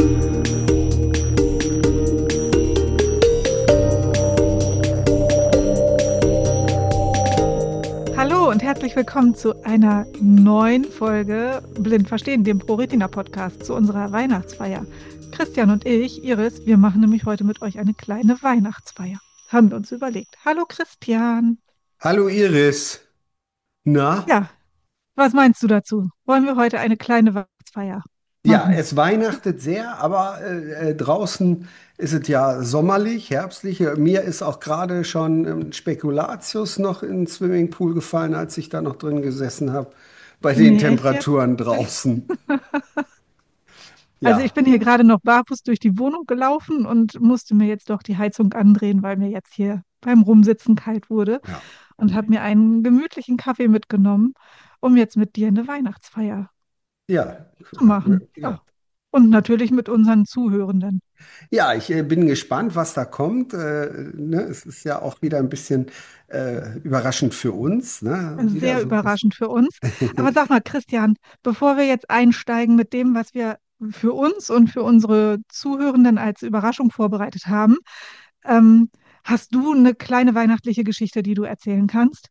Hallo und herzlich willkommen zu einer neuen Folge Blind Verstehen, dem ProRetina-Podcast zu unserer Weihnachtsfeier. Christian und ich, Iris, wir machen nämlich heute mit euch eine kleine Weihnachtsfeier. Haben wir uns überlegt. Hallo Christian. Hallo Iris. Na? Ja, was meinst du dazu? Wollen wir heute eine kleine Weihnachtsfeier Ja, machen? es weihnachtet sehr, aber draußen ist es ja sommerlich, herbstlich. Mir ist auch gerade schon Spekulatius noch in den Swimmingpool gefallen, als ich da noch drin gesessen habe, bei den Nee, echt jetzt? Temperaturen draußen. Also ich Ja, bin hier gerade noch barfuß durch die Wohnung gelaufen und musste mir jetzt doch die Heizung andrehen, weil mir jetzt hier beim Rumsitzen kalt wurde ja, und habe mir einen gemütlichen Kaffee mitgenommen, um jetzt mit dir eine Weihnachtsfeier ja, zu machen. ja. Ja. Und natürlich mit unseren Zuhörenden. Ja, ich bin gespannt, was da kommt. Ne? Es ist ja auch wieder ein bisschen überraschend für uns. Ne? Wieder Sehr so ein bisschen. überraschend für uns. Aber sag mal, Christian, bevor wir jetzt einsteigen mit dem, was wir für uns und für unsere Zuhörenden als Überraschung vorbereitet haben, ähm, hast du eine kleine weihnachtliche Geschichte, die du erzählen kannst?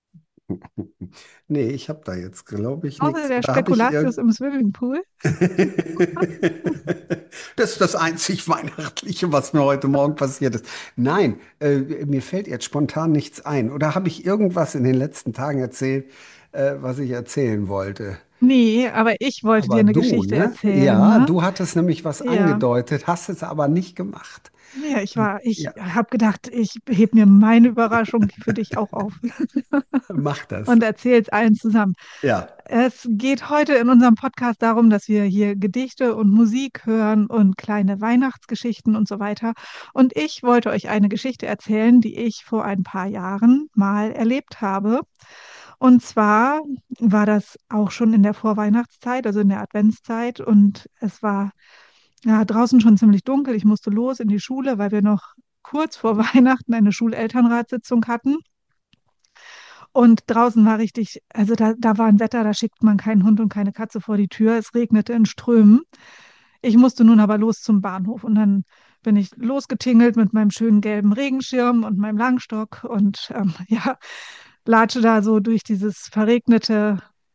Nee, ich habe da jetzt, glaube ich, Außer nichts. der Oder habe ich Spekulatius irgend... im Swimmingpool? Das ist das einzig Weihnachtliche, was mir heute Morgen passiert ist. Nein, mir fällt jetzt spontan nichts ein. Oder habe ich irgendwas in den letzten Tagen erzählt, was ich erzählen wollte? Nee, aber ich wollte dir Aber eine du, Geschichte ne? erzählen, Ja, ne? du hattest nämlich was Ja. angedeutet, hast es aber nicht gemacht. Ja, ich Ja, habe gedacht, ich heb mir meine Überraschung für dich auch auf mach das. und erzähle es allen zusammen. Ja. Es geht heute in unserem Podcast darum, dass wir hier Gedichte und Musik hören und kleine Weihnachtsgeschichten und so weiter. Und ich wollte euch eine Geschichte erzählen, die ich vor ein paar Jahren mal erlebt habe. Und zwar war das auch schon in der Vorweihnachtszeit, also in der Adventszeit. Und es war ja draußen schon ziemlich dunkel. Ich musste los in die Schule, weil wir noch kurz vor Weihnachten eine Schulelternratssitzung hatten. Und draußen war richtig, also da war ein Wetter, da schickt man keinen Hund und keine Katze vor die Tür. Es regnete in Strömen. Ich musste nun aber los zum Bahnhof und dann bin ich losgetingelt mit meinem schönen gelben Regenschirm und meinem Langstock und ja, latsche da so durch dieses verregnete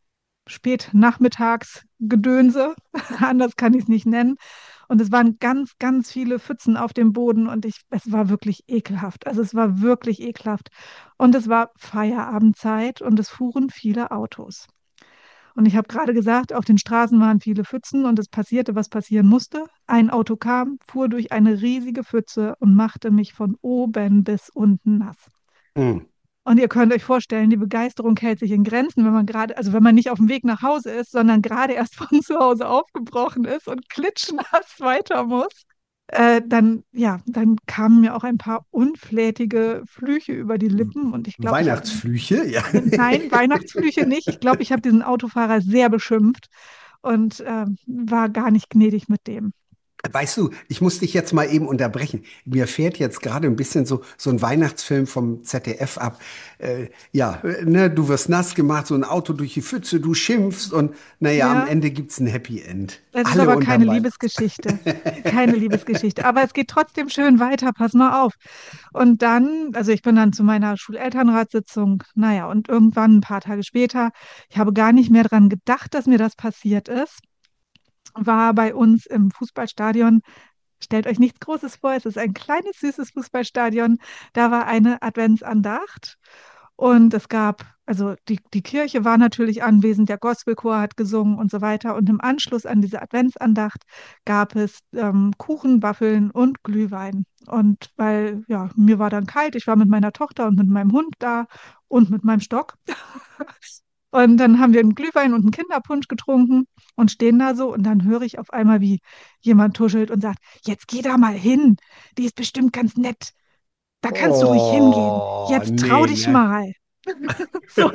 Spätnachmittagsgedönse. Anders kann ich es nicht nennen. Und es waren ganz, ganz viele Pfützen auf dem Boden und es war wirklich ekelhaft. Also es war wirklich ekelhaft. Und es war Feierabendzeit und es fuhren viele Autos. Und ich habe gerade gesagt, auf den Straßen waren viele Pfützen und es passierte, was passieren musste. Ein Auto kam, fuhr durch eine riesige Pfütze und machte mich von oben bis unten nass. Hm. Und ihr könnt euch vorstellen, die Begeisterung hält sich in Grenzen, wenn man gerade, also wenn man nicht auf dem Weg nach Hause ist, sondern gerade erst von zu Hause aufgebrochen ist und klitschnass weiter muss. Dann kamen mir auch ein paar unflätige Flüche über die Lippen und ich glaube, ich habe, Weihnachtsflüche, ja. nein, Weihnachtsflüche nicht. Ich glaube, ich habe diesen Autofahrer sehr beschimpft und war gar nicht gnädig mit dem. Weißt du, ich muss dich jetzt mal eben unterbrechen. Mir fährt jetzt gerade ein bisschen so ein Weihnachtsfilm vom ZDF ab. Ne, du wirst nass gemacht, so ein Auto durch die Pfütze, du schimpfst und naja, am Ja, Ende gibt's ein Happy End. es ist Alle aber keine unterm Weihnachts. Liebesgeschichte. Keine Liebesgeschichte. Aber es geht trotzdem schön weiter. Pass mal auf. Und dann, also ich bin dann zu meiner Schulelternratssitzung, naja, und irgendwann ein paar Tage später, ich habe gar nicht mehr dran gedacht, dass mir das passiert ist, war bei uns im Fußballstadion. Stellt euch nichts Großes vor, es ist ein kleines, süßes Fußballstadion. Da war eine Adventsandacht und es gab, also die Kirche war natürlich anwesend, der Gospelchor hat gesungen und so weiter. Und im Anschluss an diese Adventsandacht gab es Kuchen, Waffeln und Glühwein. Und weil, ja, mir war dann kalt, ich war mit meiner Tochter und mit meinem Hund da und mit meinem Stock. Und dann haben wir einen Glühwein und einen Kinderpunsch getrunken und stehen da so und dann höre ich auf einmal, wie jemand tuschelt und sagt, jetzt geh da mal hin, die ist bestimmt ganz nett, da kannst du ruhig hingehen, Oh, jetzt trau nee, dich ne? mal. So,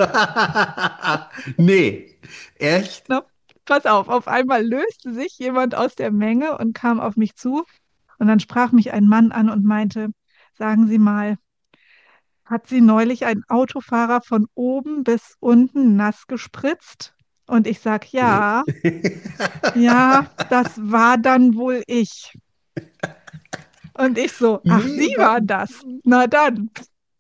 Nee, echt? na, pass auf einmal löste sich jemand aus der Menge und kam auf mich zu und dann sprach mich ein Mann an und meinte, sagen Sie mal, hat Sie neulich ein Autofahrer von oben bis unten nass gespritzt? Und ich sag, ja, ja, das war dann wohl ich. Und ich so, ach, Sie Nee, waren das. Na dann.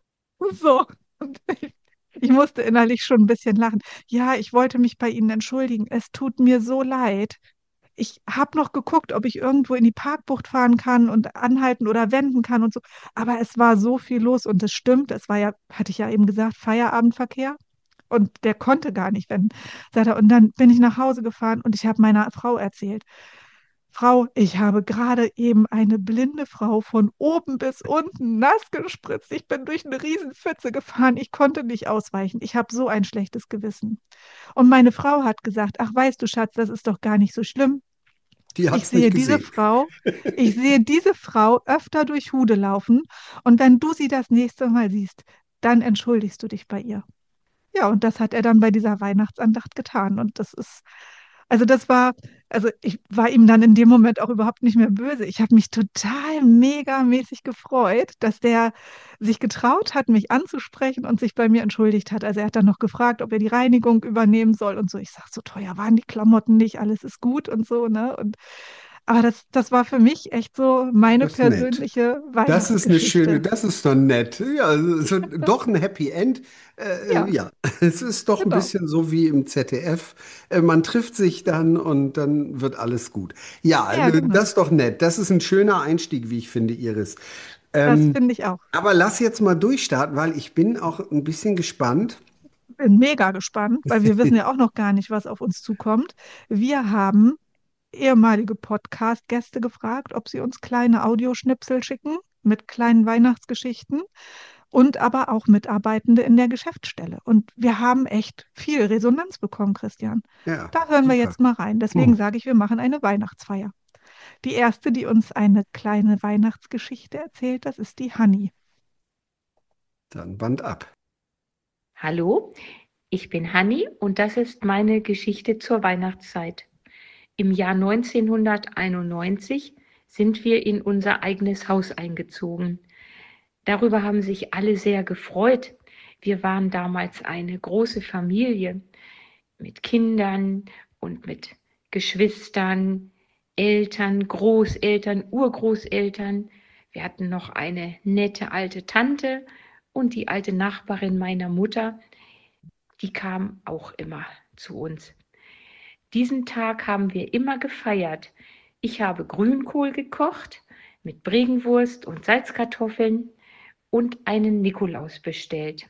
So. Und ich musste innerlich schon ein bisschen lachen. Ja, ich wollte mich bei Ihnen entschuldigen. Es tut mir so leid. Ich habe noch geguckt, ob ich irgendwo in die Parkbucht fahren kann und anhalten oder wenden kann und so. Aber es war so viel los und es stimmt. Es war ja, hatte ich ja eben gesagt, Feierabendverkehr. Und der konnte gar nicht wenden. Sagt er, und dann bin ich nach Hause gefahren und ich habe meiner Frau erzählt. Frau, ich habe gerade eben eine blinde Frau von oben bis unten nass gespritzt. Ich bin durch eine Riesenpfütze gefahren. Ich konnte nicht ausweichen. Ich habe so ein schlechtes Gewissen. Und meine Frau hat gesagt, ach weißt du, Schatz, das ist doch gar nicht so schlimm. die Ich hat's nicht sehe diese gesehen. Frau, ich sehe diese Frau öfter durch Hude laufen. Und wenn du sie das nächste Mal siehst, dann entschuldigst du dich bei ihr. Ja, und das hat er dann bei dieser Weihnachtsandacht getan. Und das ist, also das war, also ich war ihm dann in dem Moment auch überhaupt nicht mehr böse. Ich habe mich total megamäßig gefreut, dass der sich getraut hat, mich anzusprechen und sich bei mir entschuldigt hat. Also er hat dann noch gefragt, ob er die Reinigung übernehmen soll und so. Ich sage, so teuer waren die Klamotten nicht, alles ist gut und so, ne? Und aber das war für mich echt so meine Das ist nett. persönliche Das ist eine schöne, Weihnachtsgeschichte. das ist doch nett. Ja, so, doch ein Happy End. Ja, Ja, es ist doch ein genau. bisschen so wie im ZDF. Man trifft sich dann und dann wird alles gut. Ja, Ja, genau. das ist doch nett. Das ist ein schöner Einstieg, wie ich finde, Iris. Das Ähm, finde ich auch. aber lass jetzt mal durchstarten, weil ich bin auch ein bisschen gespannt. Bin mega gespannt, weil wir wissen ja auch noch gar nicht, was auf uns zukommt. Wir haben ehemalige Podcast-Gäste gefragt, ob sie uns kleine Audioschnipsel schicken mit kleinen Weihnachtsgeschichten und aber auch Mitarbeitende in der Geschäftsstelle. Und wir haben echt viel Resonanz bekommen, Christian. Ja, Da hören wir super. jetzt mal rein. Deswegen Hm, sage ich, wir machen eine Weihnachtsfeier. Die erste, die uns eine kleine Weihnachtsgeschichte erzählt, das ist die Hanni. dann Band ab. Hallo, ich bin Hanni und das ist meine Geschichte zur Weihnachtszeit. Im Jahr 1991 sind wir in unser eigenes Haus eingezogen. Darüber haben sich alle sehr gefreut. Wir waren damals eine große Familie mit Kindern und mit Geschwistern, Eltern, Großeltern, Urgroßeltern. Wir hatten noch eine nette alte Tante und die alte Nachbarin meiner Mutter, die kam auch immer zu uns. Diesen Tag haben wir immer gefeiert. Ich habe Grünkohl gekocht mit Bregenwurst und Salzkartoffeln und einen Nikolaus bestellt.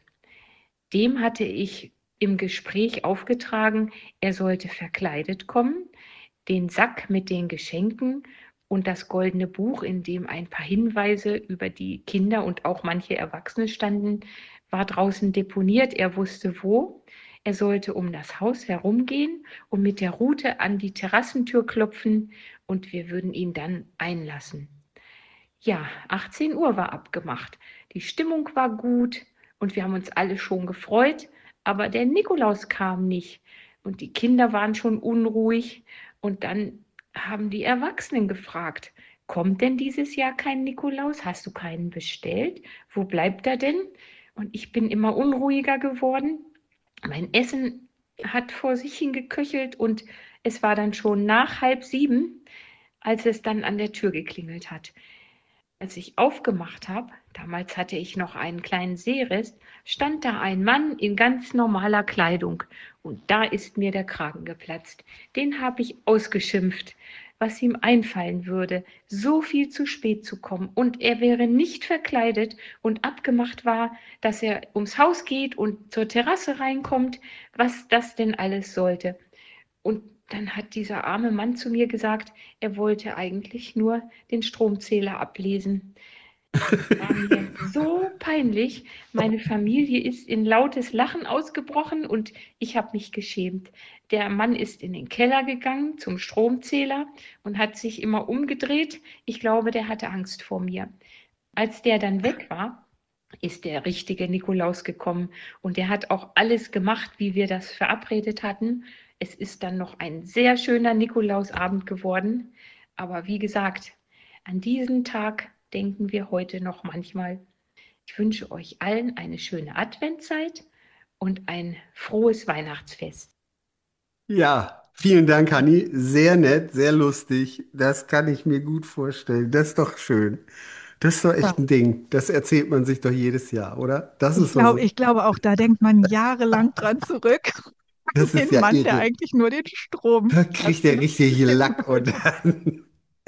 Dem hatte ich im Gespräch aufgetragen, er sollte verkleidet kommen, den Sack mit den Geschenken und das goldene Buch, in dem ein paar Hinweise über die Kinder und auch manche Erwachsene standen, war draußen deponiert. Er wusste wo. Er sollte um das Haus herumgehen und mit der Rute an die Terrassentür klopfen und wir würden ihn dann einlassen. Ja, 18 Uhr war abgemacht. Die Stimmung war gut und wir haben uns alle schon gefreut, aber der Nikolaus kam nicht und die Kinder waren schon unruhig und dann haben die Erwachsenen gefragt, kommt denn dieses Jahr kein Nikolaus? Hast du keinen bestellt? Wo bleibt er denn? Und ich bin immer unruhiger geworden. Mein Essen hat vor sich hingeköchelt und es war dann schon nach 6:30, als es dann an der Tür geklingelt hat. Als ich aufgemacht habe, damals hatte ich noch einen kleinen Seerest, stand da ein Mann in ganz normaler Kleidung und da ist mir der Kragen geplatzt. Den habe ich ausgeschimpft, was ihm einfallen würde, so viel zu spät zu kommen und er wäre nicht verkleidet und abgemacht war, dass er ums Haus geht und zur Terrasse reinkommt, was das denn alles sollte. Und dann hat dieser arme Mann zu mir gesagt, er wollte eigentlich nur den Stromzähler ablesen. Das war mir so peinlich. Meine Familie ist in lautes Lachen ausgebrochen und ich habe mich geschämt. Der Mann ist in den Keller gegangen zum Stromzähler und hat sich immer umgedreht. Ich glaube, der hatte Angst vor mir. Als der dann weg war, ist der richtige Nikolaus gekommen und der hat auch alles gemacht, wie wir das verabredet hatten. Es ist dann noch ein sehr schöner Nikolausabend geworden. Aber wie gesagt, an diesen Tag denken wir heute noch manchmal. Ich wünsche euch allen eine schöne Adventzeit und ein frohes Weihnachtsfest. Ja, vielen Dank, Hanni. Sehr nett, sehr lustig. Das kann ich mir gut vorstellen. Das ist doch schön. Das ist doch Ja. echt ein Ding. Das erzählt man sich doch jedes Jahr, oder? Das ist doch so. Ich glaube auch, da denkt man jahrelang dran zurück. Das ist Den ja Mann, der irre. eigentlich nur den Strom Da kriegt er richtig erzeugen Lack und wollte. dann.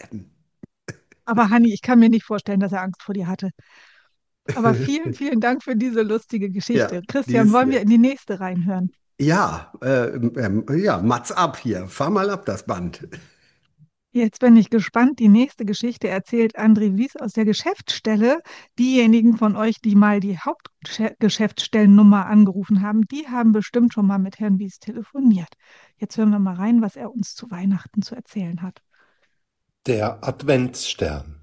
Aber Hanni, ich kann mir nicht vorstellen, dass er Angst vor dir hatte. Aber vielen, vielen Dank für diese lustige Ja, Geschichte. die Christian, ist wollen wir in nett. die nächste reinhören? Ja, ja, Mats ab hier. Fahr mal ab das Band. Jetzt bin ich gespannt. Die nächste Geschichte erzählt André Wies aus der Geschäftsstelle. Diejenigen von euch, die mal die Hauptgeschäftsstellennummer angerufen haben, die haben bestimmt schon mal mit Herrn Wies telefoniert. Jetzt hören wir mal rein, was er uns zu Weihnachten zu erzählen hat. Der Adventsstern.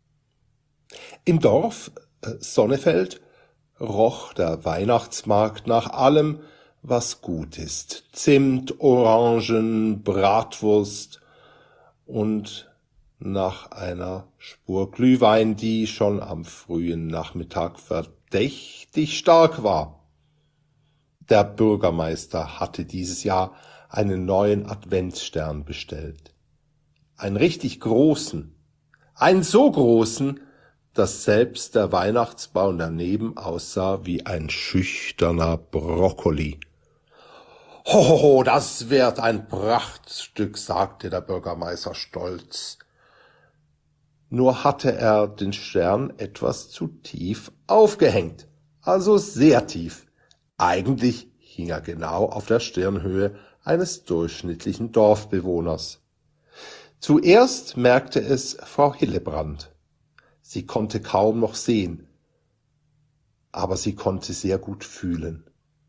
Im Dorf Sonnefeld roch der Weihnachtsmarkt nach allem, was gut ist. Zimt, Orangen, Bratwurst und nach einer Spur Glühwein, die schon am frühen Nachmittag verdächtig stark war. Der Bürgermeister hatte dieses Jahr einen neuen Adventsstern bestellt. Einen richtig großen. Einen so großen, dass selbst der Weihnachtsbaum daneben aussah wie ein schüchterner Brokkoli. Hohoho, das wird ein Prachtstück, sagte der Bürgermeister stolz. Nur hatte er den Stern etwas zu tief aufgehängt, also sehr tief. Eigentlich hing er genau auf der Stirnhöhe eines durchschnittlichen Dorfbewohners. Zuerst merkte es Frau Hillebrand. Sie konnte kaum noch sehen, aber sie konnte sehr gut fühlen.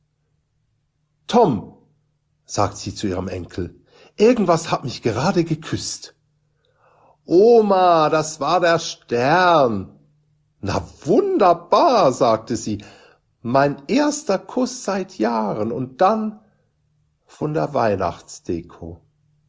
»Tom«, sagt sie zu ihrem Enkel, »irgendwas hat mich gerade geküsst.« »Oma, das war der Stern.« »Na wunderbar«, sagte sie, »mein erster Kuss seit Jahren und dann von der Weihnachtsdeko.«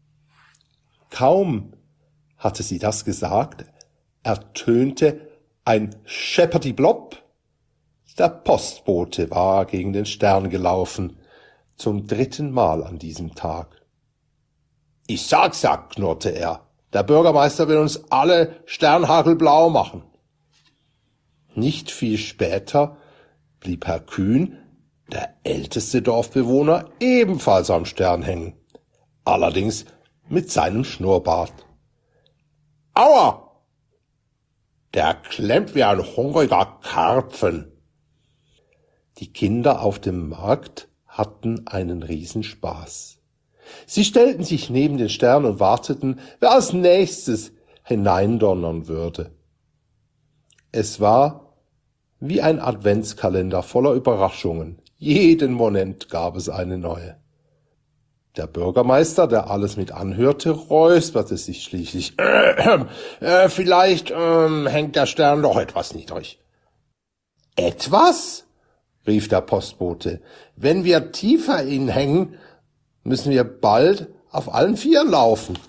Kaum hatte sie das gesagt, ertönte ein Schepperdi-Blopp. Der Postbote war gegen den Stern gelaufen, zum 3. Mal an diesem Tag. »Ich sag's ja«, knurrte er, »der Bürgermeister will uns alle sternhagelblau machen.« Nicht viel später blieb Herr Kühn, der älteste Dorfbewohner, ebenfalls am Stern hängen, allerdings mit seinem Schnurrbart. »Aua! Der klemmt wie ein hungriger Karpfen.« Die Kinder auf dem Markt hatten einen Riesenspaß. Sie stellten sich neben den Stern und warteten, wer als nächstes hineindonnern würde. Es war wie ein Adventskalender voller Überraschungen. Jeden Moment gab es eine neue. Der Bürgermeister, der alles mit anhörte, räusperte sich schließlich. Vielleicht hängt der Stern doch etwas niedrig. »Etwas?«, rief der Postbote. »Wenn wir tiefer ihn hängen, müssen wir bald auf allen Vieren laufen.«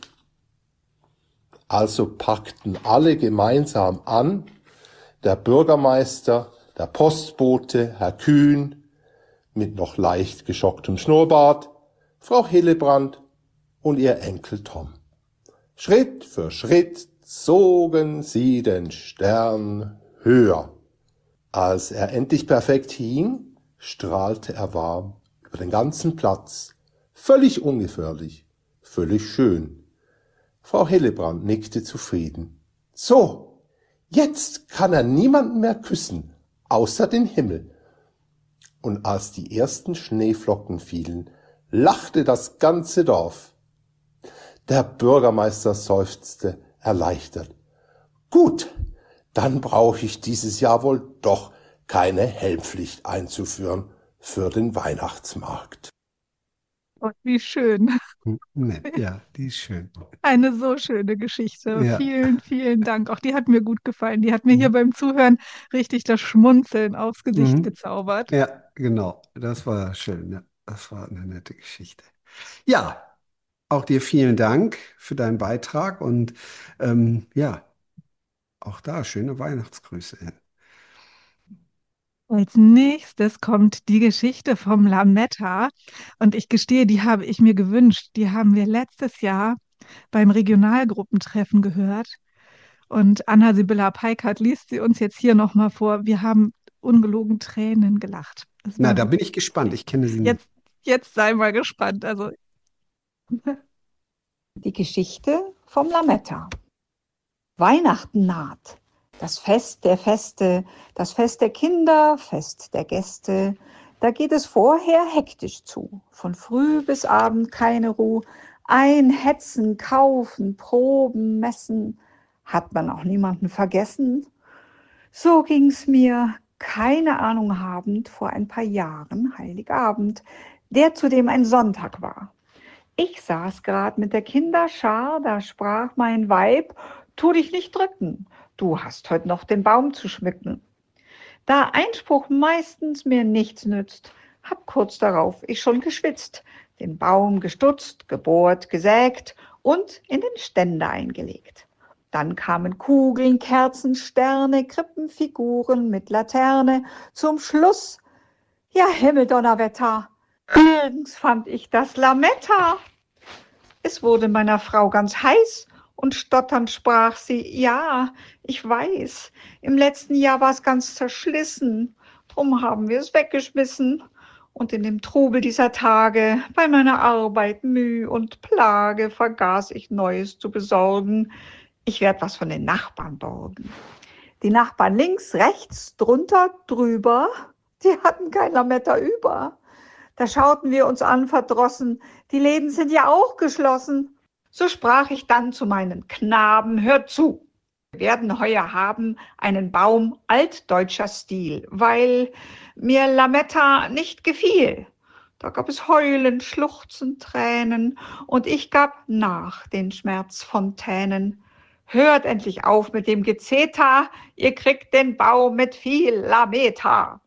Also packten alle gemeinsam an, der Bürgermeister, der Postbote, Herr Kühn, mit noch leicht geschocktem Schnurrbart, Frau Hillebrand und ihr Enkel Tom. Schritt für Schritt zogen sie den Stern höher. Als er endlich perfekt hing, strahlte er warm über den ganzen Platz, völlig ungefährlich, völlig schön. Frau Hillebrand nickte zufrieden. So, jetzt kann er niemanden mehr küssen, außer den Himmel. Und als die ersten Schneeflocken fielen, lachte das ganze Dorf. Der Bürgermeister seufzte erleichtert. Gut, dann brauche ich dieses Jahr wohl doch keine Helmpflicht einzuführen für den Weihnachtsmarkt. Und wie schön. Nett, ja, die ist schön. Eine so schöne Geschichte. Ja. Vielen, vielen Dank. Auch die hat mir gut gefallen. Die hat mir hier beim Zuhören richtig das Schmunzeln aufs Gesicht Mhm. gezaubert. Ja, genau. Das war schön. Ja. Das war eine nette Geschichte. Ja, auch dir vielen Dank für deinen Beitrag und ja, auch da schöne Weihnachtsgrüße. Als nächstes kommt die Geschichte vom Lametta. Und ich gestehe, die habe ich mir gewünscht. Die haben wir letztes Jahr beim Regionalgruppentreffen gehört. Und Anna-Sibylla Peikert liest sie uns jetzt hier nochmal vor. Wir haben ungelogen Tränen gelacht. Es Na, war da bin wirklich, ich gespannt. Ich kenne sie nicht. jetzt sei mal gespannt. Also, Die Geschichte vom Lametta. Weihnachten naht. Das Fest der Feste, das Fest der Kinder, Fest der Gäste. Da geht es vorher hektisch zu. Von früh bis abend keine Ruhe. Einhetzen, kaufen, proben, messen. Hat man auch niemanden vergessen? So ging's mir, keine Ahnung habend, vor ein paar Jahren, Heiligabend, der zudem ein Sonntag war. Ich saß grad mit der Kinderschar, da sprach mein Weib: Tu dich nicht drücken, du hast heut noch den Baum zu schmücken. Da Einspruch meistens mir nichts nützt, hab kurz darauf ich schon geschwitzt, den Baum gestutzt, gebohrt, gesägt und in den Ständer eingelegt. Dann kamen Kugeln, Kerzen, Sterne, Krippenfiguren mit Laterne. Zum Schluss, ja Himmeldonnerwetter, nirgends fand ich das Lametta. Es wurde meiner Frau ganz heiß und stotternd sprach sie: Ja, ich weiß, im letzten Jahr war es ganz zerschlissen, drum haben wir es weggeschmissen. Und in dem Trubel dieser Tage, bei meiner Arbeit, Müh und Plage, vergaß ich Neues zu besorgen. Ich werd was von den Nachbarn borgen. Die Nachbarn links, rechts, drunter, drüber, die hatten kein Lametta über. Da schauten wir uns an, verdrossen, die Läden sind ja auch geschlossen. So sprach ich dann zu meinen Knaben: Hört zu, wir werden heuer haben einen Baum altdeutscher Stil, weil mir Lametta nicht gefiel. Da gab es Heulen, Schluchzen, Tränen, und ich gab nach den Schmerzfontänen. Hört endlich auf mit dem Gezeter, ihr kriegt den Baum mit viel Lametta.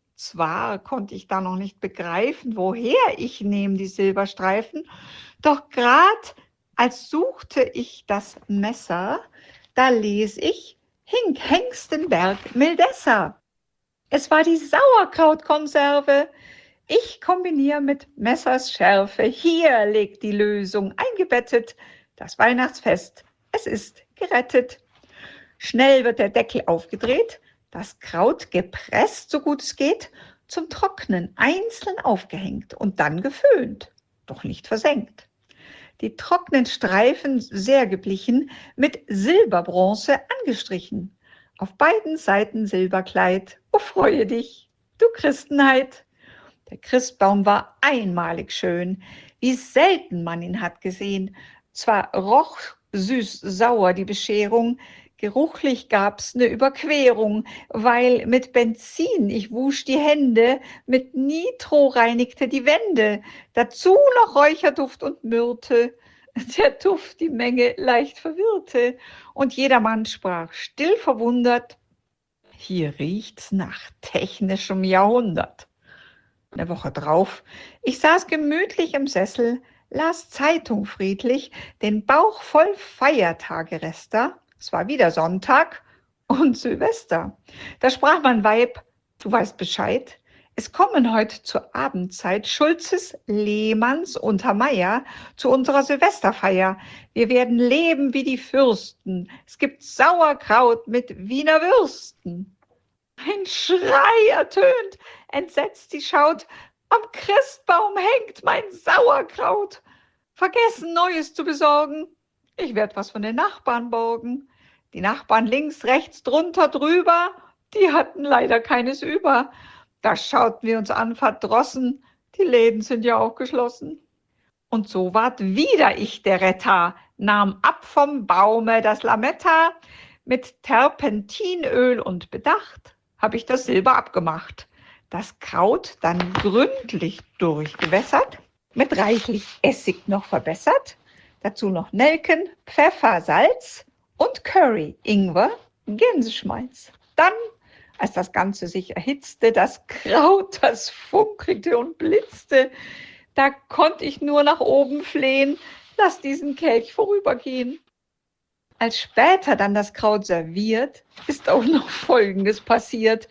Zwar konnte ich da noch nicht begreifen, woher ich nehm die Silberstreifen, doch grad als suchte ich das Messer, da les ich Hengstenberg Mildesser. Es war die Sauerkrautkonserve. Ich kombiniere mit Messers Schärfe. Hier liegt die Lösung eingebettet. Das Weihnachtsfest, es ist gerettet. Schnell wird der Deckel aufgedreht, das Kraut gepresst, so gut es geht, zum Trocknen einzeln aufgehängt und dann geföhnt, doch nicht versenkt. Die trockenen Streifen sehr geblichen, mit Silberbronze angestrichen. Auf beiden Seiten Silberkleid. Oh, freue dich, du Christenheit! Der Christbaum war einmalig schön, wie selten man ihn hat gesehen. Zwar roch süß-sauer die Bescherung, geruchlich gab's ne Überquerung, weil mit Benzin ich wusch die Hände, mit Nitro reinigte die Wände, dazu noch Räucherduft und Myrte, der Duft die Menge leicht verwirrte, und jedermann sprach still verwundert: Hier riecht's nach technischem Jahrhundert. Eine Woche drauf, ich saß gemütlich im Sessel, las Zeitung friedlich, den Bauch voll Feiertagerester. Es war wieder Sonntag und Silvester. Da sprach mein Weib: Du weißt Bescheid, es kommen heut zur Abendzeit Schulzes, Lehmanns und Herr Meier zu unserer Silvesterfeier. Wir werden leben wie die Fürsten. Es gibt Sauerkraut mit Wiener Würsten. Ein Schrei ertönt, entsetzt die Schaut: Am Christbaum hängt mein Sauerkraut. Vergessen, Neues zu besorgen. Ich werd was von den Nachbarn borgen. Die Nachbarn links, rechts, drunter, drüber, die hatten leider keines über. Da schauten wir uns an, verdrossen, die Läden sind ja auch geschlossen. Und so ward wieder ich der Retter, nahm ab vom Baume das Lametta, mit Terpentinöl und Bedacht hab ich das Silber abgemacht. Das Kraut dann gründlich durchgewässert, mit reichlich Essig noch verbessert, dazu noch Nelken, Pfeffer, Salz und Curry, Ingwer, Gänseschmalz. Dann, als das Ganze sich erhitzte, das Kraut, das funkelte und blitzte, da konnte ich nur nach oben flehen: Lass diesen Kelch vorübergehen. Als später dann das Kraut serviert, ist auch noch Folgendes passiert.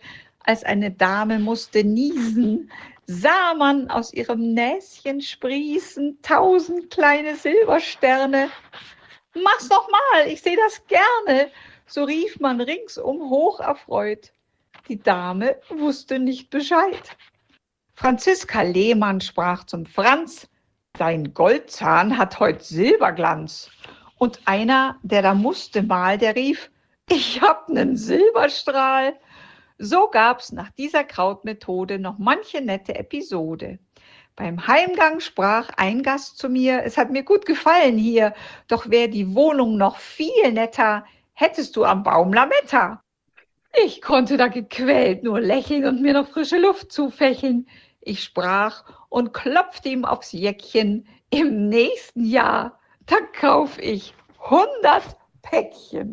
als eine Dame musste niesen, sah man aus ihrem Näschen sprießen 1000 kleine Silbersterne. Mach's noch mal, ich seh das gerne, so rief man ringsum hoch erfreut. Die Dame wusste nicht Bescheid. Franziska Lehmann sprach zum Franz, dein Goldzahn hat heut Silberglanz. Und einer, der da musste mal, der rief, ich hab nen Silberstrahl. So gab's nach dieser Krautmethode noch manche nette Episode. Beim Heimgang sprach ein Gast zu mir, es hat mir gut gefallen hier, doch wär die Wohnung noch viel netter, hättest du am Baum Lametta. Ich konnte da gequält nur lächeln und mir noch frische Luft zufächeln. Ich sprach und klopfte ihm aufs Jäckchen, im nächsten Jahr, da kauf ich 100 Päckchen.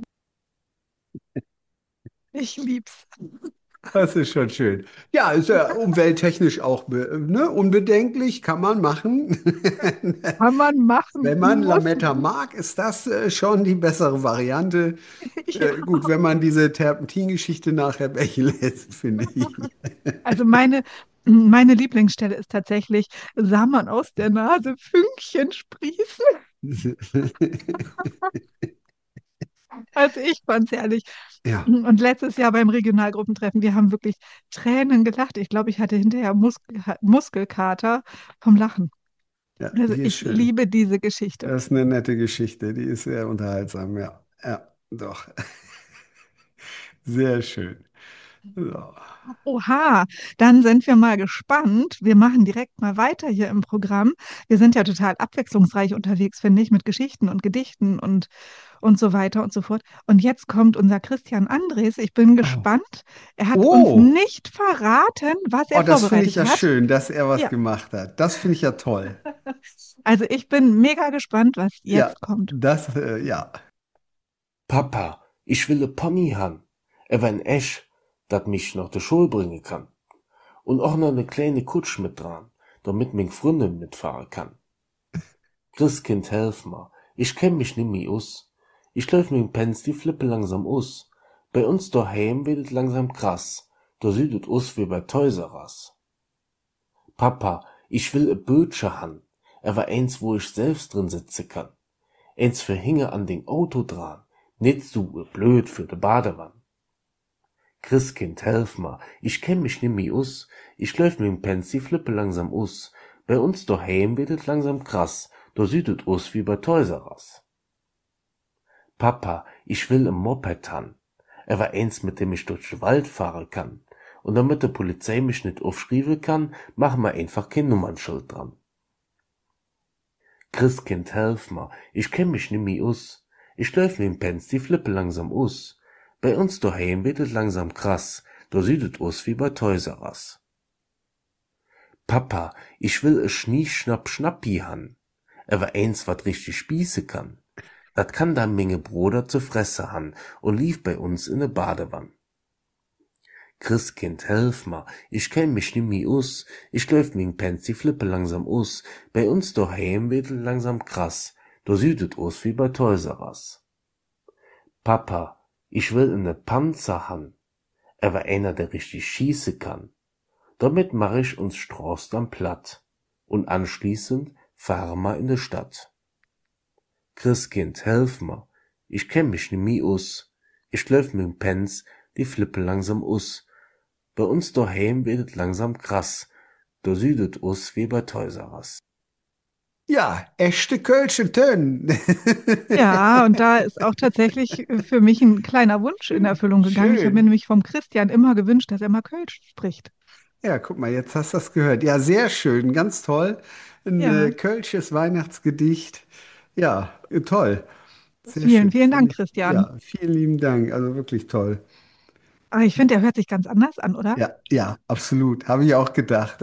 Ich lieb's. Das ist schon schön. Ja, ist ja umwelttechnisch auch unbedenklich, kann man machen. Kann man machen. Wenn man Muss Lametta nicht. mag, ist das schon die bessere Variante. Ja. Gut, wenn man diese Terpentin-Geschichte nachher welche lässt, finde ich. Also meine Lieblingsstelle ist tatsächlich, sah man aus der Nase Fünkchen sprießen. Also ich fand's ehrlich. Ja, Und letztes Jahr beim Regionalgruppentreffen, wir haben wirklich Tränen gelacht. Ich glaube, ich hatte hinterher Muskelkater vom Lachen. ja, Also die ist ich schön. liebe diese Geschichte. Das ist eine nette Geschichte, die ist sehr unterhaltsam, ja. Ja, doch. Sehr schön. So. Oha, dann sind wir mal gespannt. Wir machen direkt mal weiter hier im Programm. Wir sind ja total abwechslungsreich unterwegs, finde ich, mit Geschichten und Gedichten und so weiter und so fort. Und jetzt kommt unser Christian Andres. Ich bin Oh. gespannt. Er hat uns Oh, nicht verraten, was oh, er das finde ich vorbereitet ja hat. schön, dass er was Ja, gemacht hat. Das finde ich ja toll. also ich bin mega gespannt, was Ja, jetzt kommt. ja. Papa, ich will e Pony han. Ewer ein Esch, dat mich noch de Schul bringen kann. Und auch noch ne kleine Kutsch mit dran, damit mein Freundin mitfahren kann. Christkind, helf mir, ich kenn mich nimmer aus. Ich läuf mit dem Pens die Flippe langsam aus. Bei uns daheim wird es langsam krass. Da sieht es aus wie bei Toys R Us. Papa, ich will e Bötsche han. Ewer eins, wo ich selbst drin sitze kann. Eins für hinge an den Auto dran. Nicht so blöd für de Badewann. Christkind, helf mir, ich kenn mich nimmer aus. Ich läuf mit dem Pens die Flippe langsam aus. Bei uns daheim wird es langsam krass. Da sieht es aus wie bei Toys R Us. Papa, ich will ein Moped han. Ewer eins, mit dem ich durch den Wald fahren kann. Und damit die Polizei mich nicht aufschreiben kann, machen wir einfach kein Nummernschild dran. Christkind, helf mir, ich kenn mich nimmer aus. Ich läuf mit dem Pens die Flippe langsam aus. Bei uns daheim wird es langsam krass. Da sieht es aus wie bei Toys R Us. Papa, ich will e Schnie-Schnapp-Schnappi han. Ewer eins, wat richtig spieße kann. Dat kann da Menge Bruder zu fresse han und lief bei uns in ne Badewann. Christkind, helf mir, ich kenn mich nimmer aus. Ich läuf mit dem Pens die Flippe langsam aus. Bei uns daheim wird es langsam krass. Da sieht es aus wie bei Toys R Us. Papa, ich will ne Panzer han. Ewer einer, der richtig schieße kann. Damit mach ich uns Straß dann platt. Und anschließend fahren wir in de Stadt. Christkind, helf mir, ich kenn mich nimmer aus. Ich läuf mit dem Pens die Flippe langsam aus. Bei uns daheim wird es langsam krass. Da sieht es aus wie bei Toys R Us. Ja, echte Kölsche Tönen. Ja, und da ist auch tatsächlich für mich ein kleiner Wunsch in Erfüllung gegangen. Ich habe mir Schön. nämlich vom Christian immer gewünscht, dass er mal Kölsch spricht. Ja, guck mal, jetzt hast du das gehört. Ja, sehr schön, ganz toll. Ein Ja, kölsches Weihnachtsgedicht. Ja, toll. Sehr vielen, schön. vielen Finde Dank, ich. Christian. Ja, vielen lieben Dank. Also wirklich toll. Aber ich finde, der hört sich ganz anders an, oder? Ja, ja, absolut. Habe ich auch gedacht.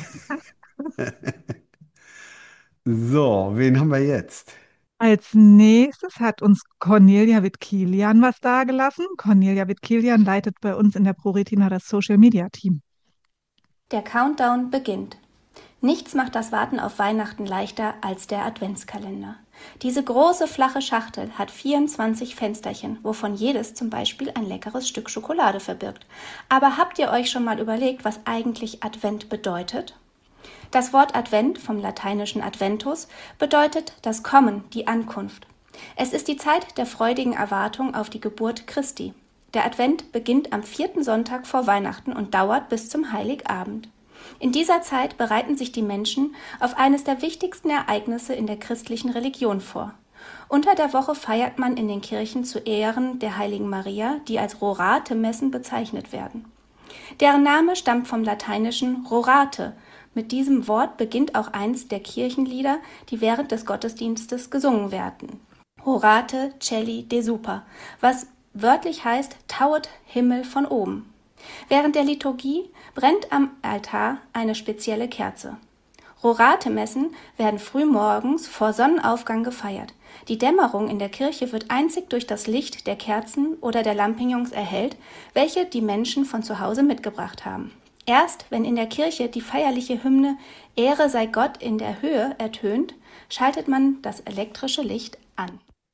So, wen haben wir jetzt? Als nächstes hat uns Cornelia Witt-Kilian was dagelassen. Cornelia Witt-Kilian leitet bei uns in der ProRetina das Social Media Team. Der Countdown beginnt. Nichts macht das Warten auf Weihnachten leichter als der Adventskalender. Diese große flache Schachtel hat 24 Fensterchen, wovon jedes zum Beispiel ein leckeres Stück Schokolade verbirgt. Aber habt ihr euch schon mal überlegt, was eigentlich Advent bedeutet? Das Wort Advent vom lateinischen Adventus bedeutet das Kommen, die Ankunft. Es ist die Zeit der freudigen Erwartung auf die Geburt Christi. Der Advent beginnt am 4. Sonntag vor Weihnachten und dauert bis zum Heiligabend. In dieser Zeit bereiten sich die Menschen auf eines der wichtigsten Ereignisse in der christlichen Religion vor. Unter der Woche feiert man in den Kirchen zu Ehren der heiligen Maria, die als Rorate-Messen bezeichnet werden. Deren Name stammt vom lateinischen Rorate. Mit diesem Wort beginnt auch eins der Kirchenlieder, die während des Gottesdienstes gesungen werden. Rorate Celi de super, was wörtlich heißt Tauet Himmel von oben. Während der Liturgie brennt am Altar eine spezielle Kerze. Rorate-Messen werden frühmorgens vor Sonnenaufgang gefeiert. Die Dämmerung in der Kirche wird einzig durch das Licht der Kerzen oder der Lampignons erhellt, welche die Menschen von zu Hause mitgebracht haben. Erst wenn in der Kirche die feierliche Hymne Ehre sei Gott in der Höhe ertönt, schaltet man das elektrische Licht an.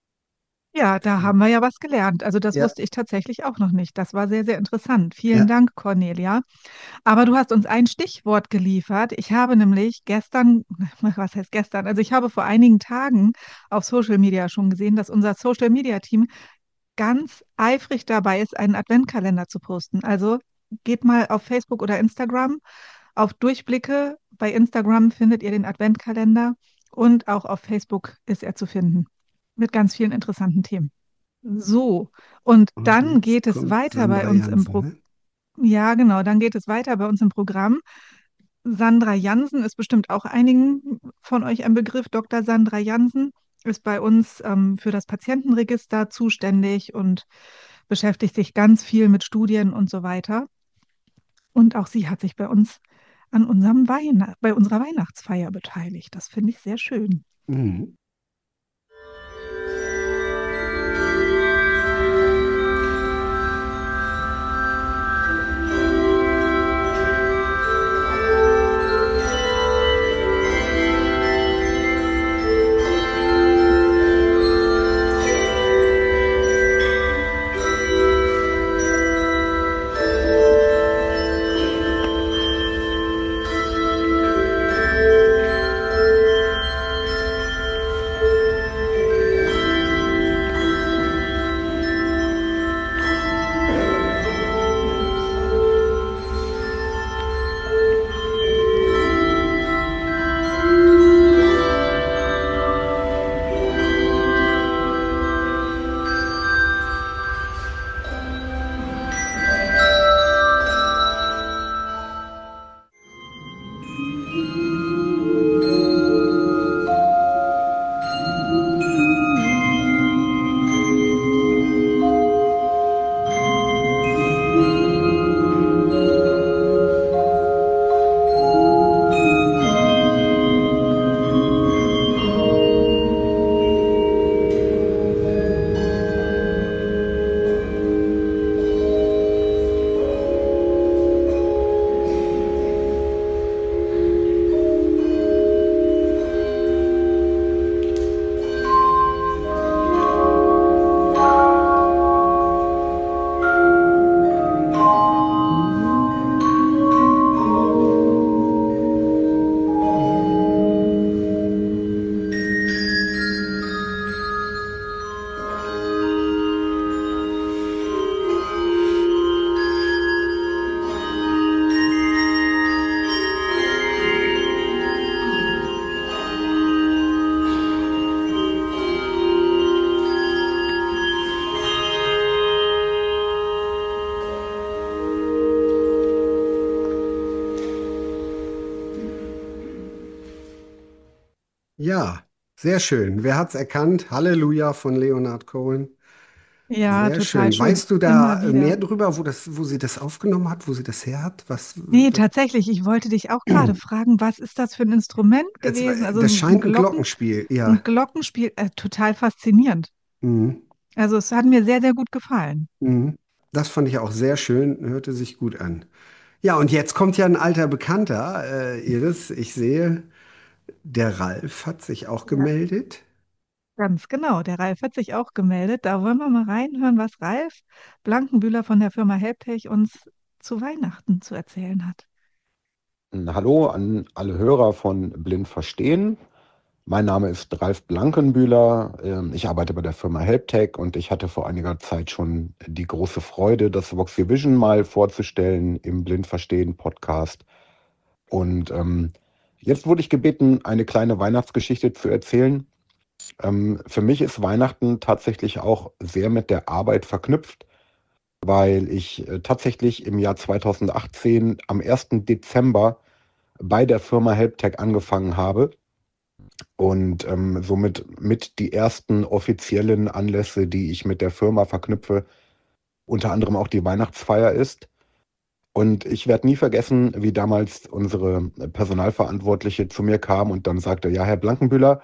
Ja, da haben wir ja was gelernt. Also das Ja, wusste ich tatsächlich auch noch nicht. Das war sehr, sehr interessant. Vielen ja. Dank, Cornelia. Aber du hast uns ein Stichwort geliefert. Ich habe nämlich gestern, was heißt gestern? Also ich habe vor einigen Tagen auf Social Media schon gesehen, dass unser Social Media Team ganz eifrig dabei ist, einen Adventkalender zu posten. Also geht mal auf Facebook oder Instagram auf Durchblicke. Bei Instagram findet ihr den Adventkalender und auch auf Facebook ist er zu finden mit ganz vielen interessanten Themen. So, und Und dann jetzt geht es kommt weiter bei Sandra uns im Jansen, Programm. ne? Ja, genau, dann geht es weiter bei uns im Programm. Sandra Jansen ist bestimmt auch einigen von euch ein Begriff. Dr. Sandra Jansen ist bei uns für das Patientenregister zuständig und beschäftigt sich ganz viel mit Studien und so weiter. Und auch sie hat sich bei uns an bei unserer Weihnachtsfeier beteiligt. Das finde ich sehr schön. Mhm. Ja, sehr schön. Wer hat's erkannt? Halleluja von Leonard Cohen. Ja, Sehr total schön. schön. Weißt du Immer da wieder. mehr drüber, wo sie das aufgenommen hat, wo sie das her hat? Nee, tatsächlich, ich wollte dich auch gerade fragen, was ist das für ein Instrument gewesen? Also Das ein scheint ein Glockenspiel, ein ja. Glockenspiel, total faszinierend. Mhm. Also es hat mir sehr, sehr gut gefallen. Mhm. Das fand ich auch sehr schön, hörte sich gut an. Ja, und jetzt kommt ja ein alter Bekannter, Iris. Ich sehe, der Ralf hat sich auch Ja. gemeldet. Ganz genau, der Ralf hat sich auch gemeldet. Da wollen wir mal reinhören, was Ralf Blankenbühler von der Firma Helptech uns zu Weihnachten zu erzählen hat. Hallo an alle Hörer von Blind Verstehen. Mein Name ist Ralf Blankenbühler. Ich arbeite bei der Firma Helptech und ich hatte vor einiger Zeit schon die große Freude, das Voxy Vision mal vorzustellen im Blind Verstehen Podcast. Und jetzt wurde ich gebeten, eine kleine Weihnachtsgeschichte zu erzählen. Für mich ist Weihnachten tatsächlich auch sehr mit der Arbeit verknüpft, weil ich tatsächlich im Jahr 2018 am 1. Dezember bei der Firma Helptech angefangen habe und somit mit die ersten offiziellen Anlässe, die ich mit der Firma verknüpfe, unter anderem auch die Weihnachtsfeier ist. Und ich werde nie vergessen, wie damals unsere Personalverantwortliche zu mir kam und dann sagte, ja, Herr Blankenbühler,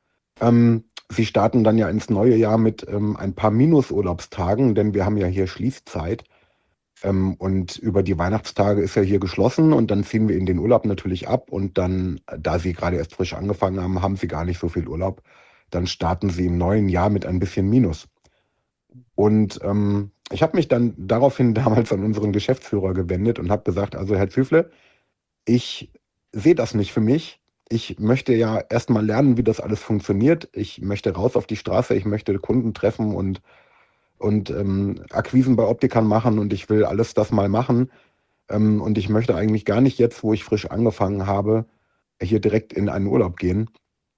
Sie starten dann ja ins neue Jahr mit ein paar Minusurlaubstagen, denn wir haben ja hier Schließzeit. Und über die Weihnachtstage ist ja hier geschlossen und dann ziehen wir in den Urlaub natürlich ab und dann, da Sie gerade erst frisch angefangen haben, haben Sie gar nicht so viel Urlaub. Dann starten Sie im neuen Jahr mit ein bisschen Minus. Und ich habe mich dann daraufhin damals an unseren Geschäftsführer gewendet und habe gesagt, also Herr Züfle, ich sehe das nicht für mich. Ich möchte ja erstmal lernen, wie das alles funktioniert. Ich möchte raus auf die Straße, ich möchte Kunden treffen und Akquisen bei Optikern machen und ich will alles das mal machen. Und ich möchte eigentlich gar nicht jetzt, wo ich frisch angefangen habe, hier direkt in einen Urlaub gehen.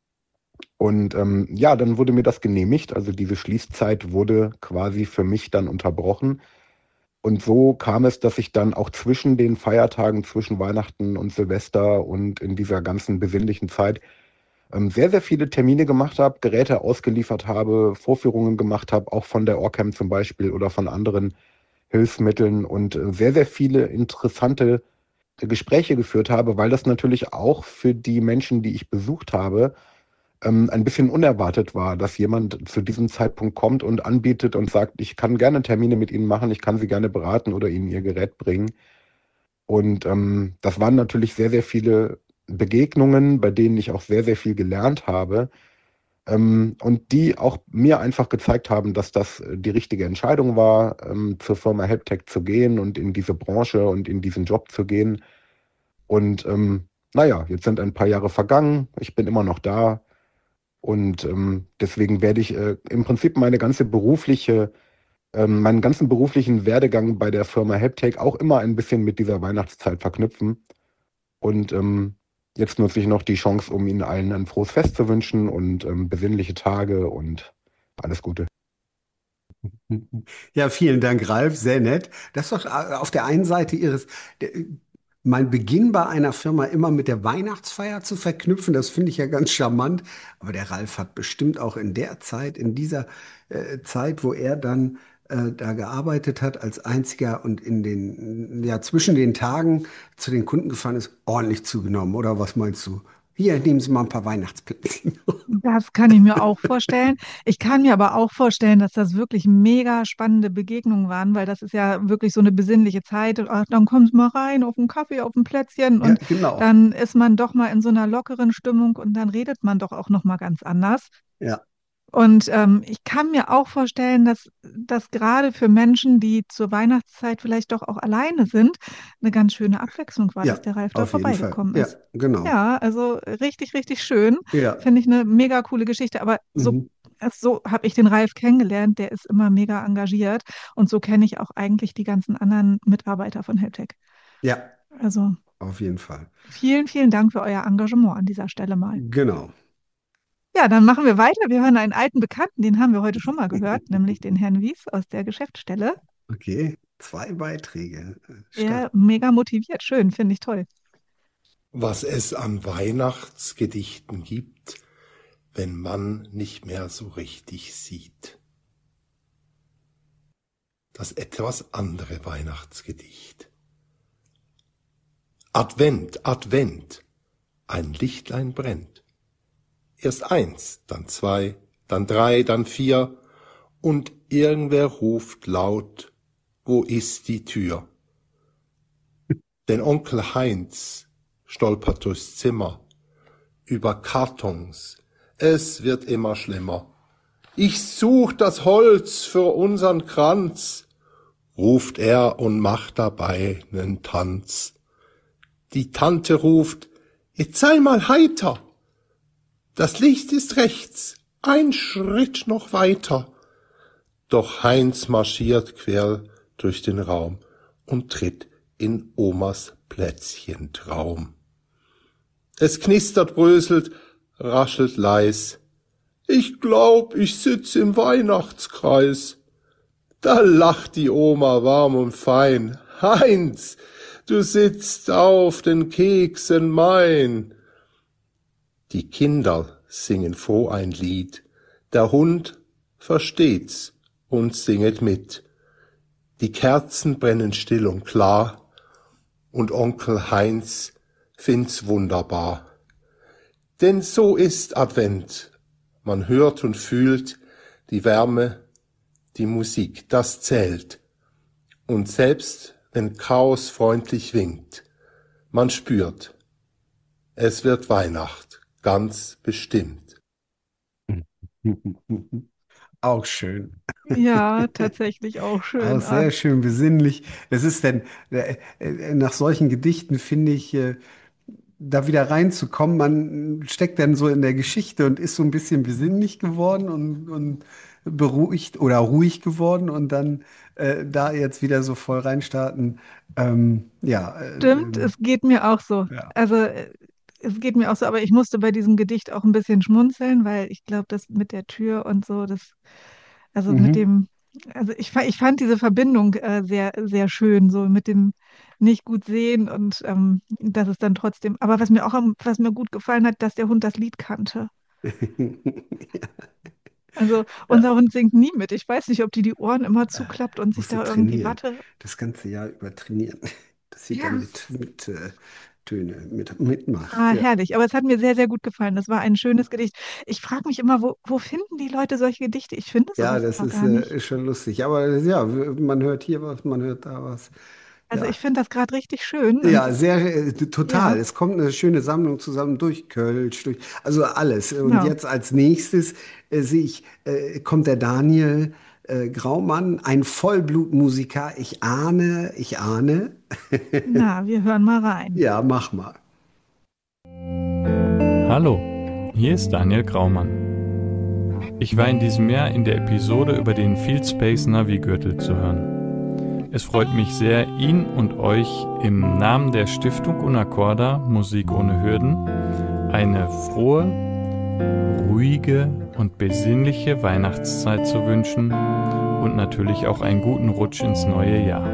Und ja, dann wurde mir das genehmigt. Also diese Schließzeit wurde quasi für mich dann unterbrochen. Und so kam es, dass ich dann auch zwischen den Feiertagen, zwischen Weihnachten und Silvester und in dieser ganzen besinnlichen Zeit sehr, sehr viele Termine gemacht habe, Geräte ausgeliefert habe, Vorführungen gemacht habe, auch von der Orcam zum Beispiel oder von anderen Hilfsmitteln und sehr, sehr viele interessante Gespräche geführt habe, weil das natürlich auch für die Menschen, die ich besucht habe, ein bisschen unerwartet war, dass jemand zu diesem Zeitpunkt kommt und anbietet und sagt, ich kann gerne Termine mit Ihnen machen, ich kann Sie gerne beraten oder Ihnen Ihr Gerät bringen. Und das waren natürlich sehr, sehr viele Begegnungen, bei denen ich auch sehr, sehr viel gelernt habe und die auch mir einfach gezeigt haben, dass das die richtige Entscheidung war, zur Firma Helptech zu gehen und in diese Branche und in diesen Job zu gehen. Und naja, jetzt sind ein paar Jahre vergangen, ich bin immer noch da und deswegen werde ich im Prinzip meinen ganzen beruflichen Werdegang bei der Firma Helptech auch immer ein bisschen mit dieser Weihnachtszeit verknüpfen. Und jetzt nutze ich noch die Chance, um Ihnen allen ein frohes Fest zu wünschen und besinnliche Tage und alles Gute. Ja, vielen Dank, Ralf. Sehr nett. Das ist doch auf der einen Seite Iris, mein Beginn bei einer Firma immer mit der Weihnachtsfeier zu verknüpfen, das finde ich ja ganz charmant. Aber der Ralf hat bestimmt auch in der Zeit, in dieser Zeit, wo er dann da gearbeitet hat als einziger und in den, ja, zwischen den Tagen zu den Kunden gefahren ist, ordentlich zugenommen. Oder was meinst du? Hier, nehmen Sie mal ein paar Weihnachtsplätzchen. Das kann ich mir auch vorstellen. Ich kann mir aber auch vorstellen, dass das wirklich mega spannende Begegnungen waren, weil das ist ja wirklich so eine besinnliche Zeit. Und ach, dann kommst du mal rein auf einen Kaffee, auf ein Plätzchen Ja, und genau. dann ist man doch mal in so einer lockeren Stimmung und dann redet man doch auch noch mal ganz anders. Ja, Und ich kann mir auch vorstellen, dass das gerade für Menschen, die zur Weihnachtszeit vielleicht doch auch alleine sind, eine ganz schöne Abwechslung war, dass ja, der Ralf da auf jeden Fall. vorbeigekommen Ja, ist. genau. Ja, also richtig, richtig schön. Ja. Finde ich eine mega coole Geschichte. Aber Mhm. so habe ich den Ralf kennengelernt. Der ist immer mega engagiert. Und so kenne ich auch eigentlich die ganzen anderen Mitarbeiter von Helptech. Ja, Also auf jeden Fall. vielen, vielen Dank für euer Engagement an dieser Stelle mal. Genau. Ja, dann machen wir weiter. Wir hören einen alten Bekannten, den haben wir heute schon mal gehört, nämlich den Herrn Wies aus der Geschäftsstelle. Okay, 2 Beiträge. Stark. Der mega motiviert. Schön, finde ich toll. Was es an Weihnachtsgedichten gibt, wenn man nicht mehr so richtig sieht. Das etwas andere Weihnachtsgedicht. Advent, Advent, ein Lichtlein brennt. Erst 1, dann 2, dann 3, dann 4 und irgendwer ruft laut, wo ist die Tür? Denn Onkel Heinz stolpert durchs Zimmer, über Kartons, es wird immer schlimmer. Ich such das Holz für unseren Kranz, ruft er und macht dabei nen Tanz. Die Tante ruft, jetzt sei mal heiter, das Licht ist rechts, ein Schritt noch weiter. Doch Heinz marschiert quer durch den Raum und tritt in Omas Plätzchentraum. Es knistert, bröselt, raschelt leis. Ich glaub, ich sitz im Weihnachtskreis. Da lacht die Oma warm und fein. Heinz, du sitzt auf den Keksen mein. Die Kinder singen froh ein Lied. Der Hund versteht's und singet mit. Die Kerzen brennen still und klar. Und Onkel Heinz find's wunderbar. Denn so ist Advent. Man hört und fühlt die Wärme, die Musik, das zählt. Und selbst wenn Chaos freundlich winkt, man spürt, es wird Weihnacht, ganz bestimmt. Auch schön. Ja, tatsächlich auch Auch schön. sehr schön besinnlich. Es ist denn, nach solchen Gedichten finde ich, da wieder reinzukommen, man steckt dann so in der Geschichte und ist so ein bisschen besinnlich geworden und beruhigt oder ruhig geworden und dann da jetzt wieder so voll reinstarten. Ja, Stimmt, es geht mir auch so. ja. Also es geht mir auch so, aber ich musste bei diesem Gedicht auch ein bisschen schmunzeln, weil ich glaube, das mit der Tür und so, also mit Mhm. dem, also ich fand diese Verbindung sehr, sehr schön, so mit dem nicht gut sehen und dass es dann trotzdem, aber was mir gut gefallen hat, dass der Hund das Lied kannte. Also Ja. unser Hund singt nie mit. Ich weiß nicht, ob die Ohren immer zuklappt und sich Musst du da irgendwie trainieren. Watte. Das ganze Jahr über trainieren. Dass sie dann Ja, mit Töne mitmacht. ah, Ja. herrlich. Aber es hat mir sehr, sehr gut gefallen. Das war ein schönes Gedicht. Ich frage mich immer, wo finden die Leute solche Gedichte? Ich finde Ja, sowas das aber gar nicht. ist schon lustig. Aber ja, man hört hier was, man hört da was. Also Ja. ich finde das gerade richtig schön. Und Ja, sehr, total. ja, Es kommt eine schöne Sammlung zusammen durch Kölsch, also alles. Und genau. jetzt als nächstes sehe ich, kommt der Daniel Graumann, ein Vollblutmusiker. Ich ahne, ich ahne. Na, wir hören mal rein. Ja, mach mal. Hallo, hier ist Daniel Graumann. Ich war in diesem Jahr in der Episode über den Field Space Navigürtel zu hören. Es freut mich sehr, ihn und euch im Namen der Stiftung Unaccorda Musik ohne Hürden eine frohe, ruhige und besinnliche Weihnachtszeit zu wünschen und natürlich auch einen guten Rutsch ins neue Jahr.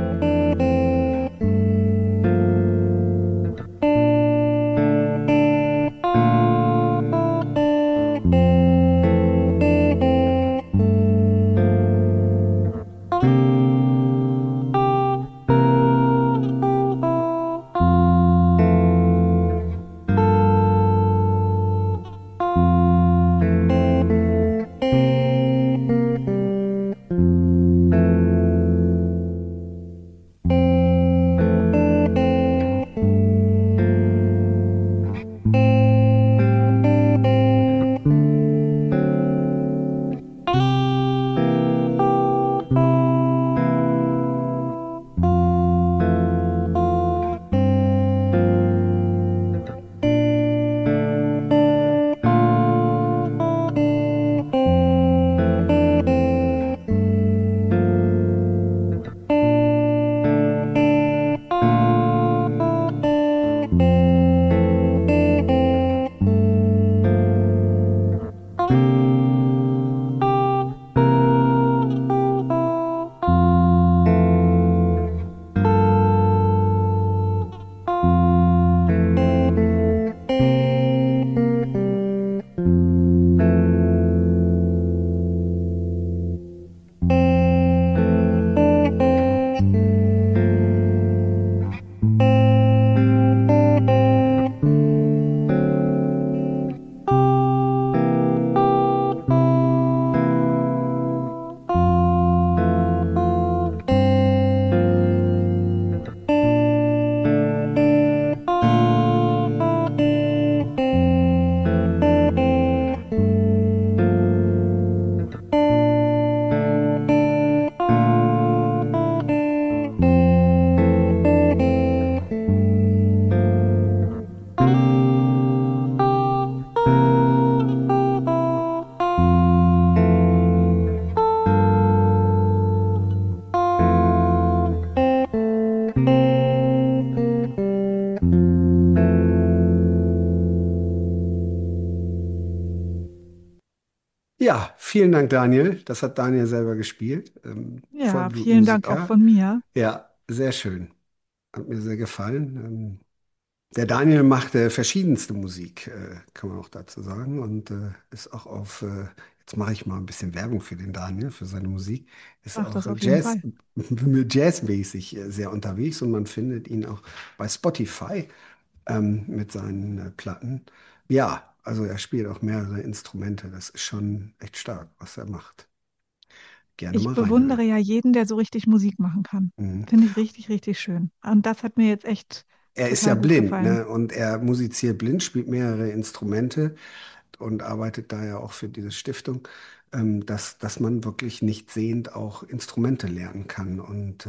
Vielen Dank, Daniel. Das hat Daniel selber gespielt. Ja, vielen Dank auch Vollblutmusiker. von mir. Ja, sehr schön. Hat mir sehr gefallen. Der Daniel macht verschiedenste Musik, kann man auch dazu sagen. Und ist auch jetzt mache ich mal ein bisschen Werbung für den Daniel, für seine Musik, ist Mach auch das auf jeden Fall. jazzmäßig sehr unterwegs und man findet ihn auch bei Spotify mit seinen Platten. Ja, also er spielt auch mehrere Instrumente. Das ist schon echt stark, was er macht. Gerne Ich mal bewundere reinhören. ja jeden, der so richtig Musik machen kann. Mhm. Finde ich richtig, richtig schön. Und das hat mir jetzt echt Er ist ja total gut blind, gefallen. ne? Und er musiziert blind, spielt mehrere Instrumente und arbeitet da ja auch für diese Stiftung, dass man wirklich nicht sehend auch Instrumente lernen kann. Und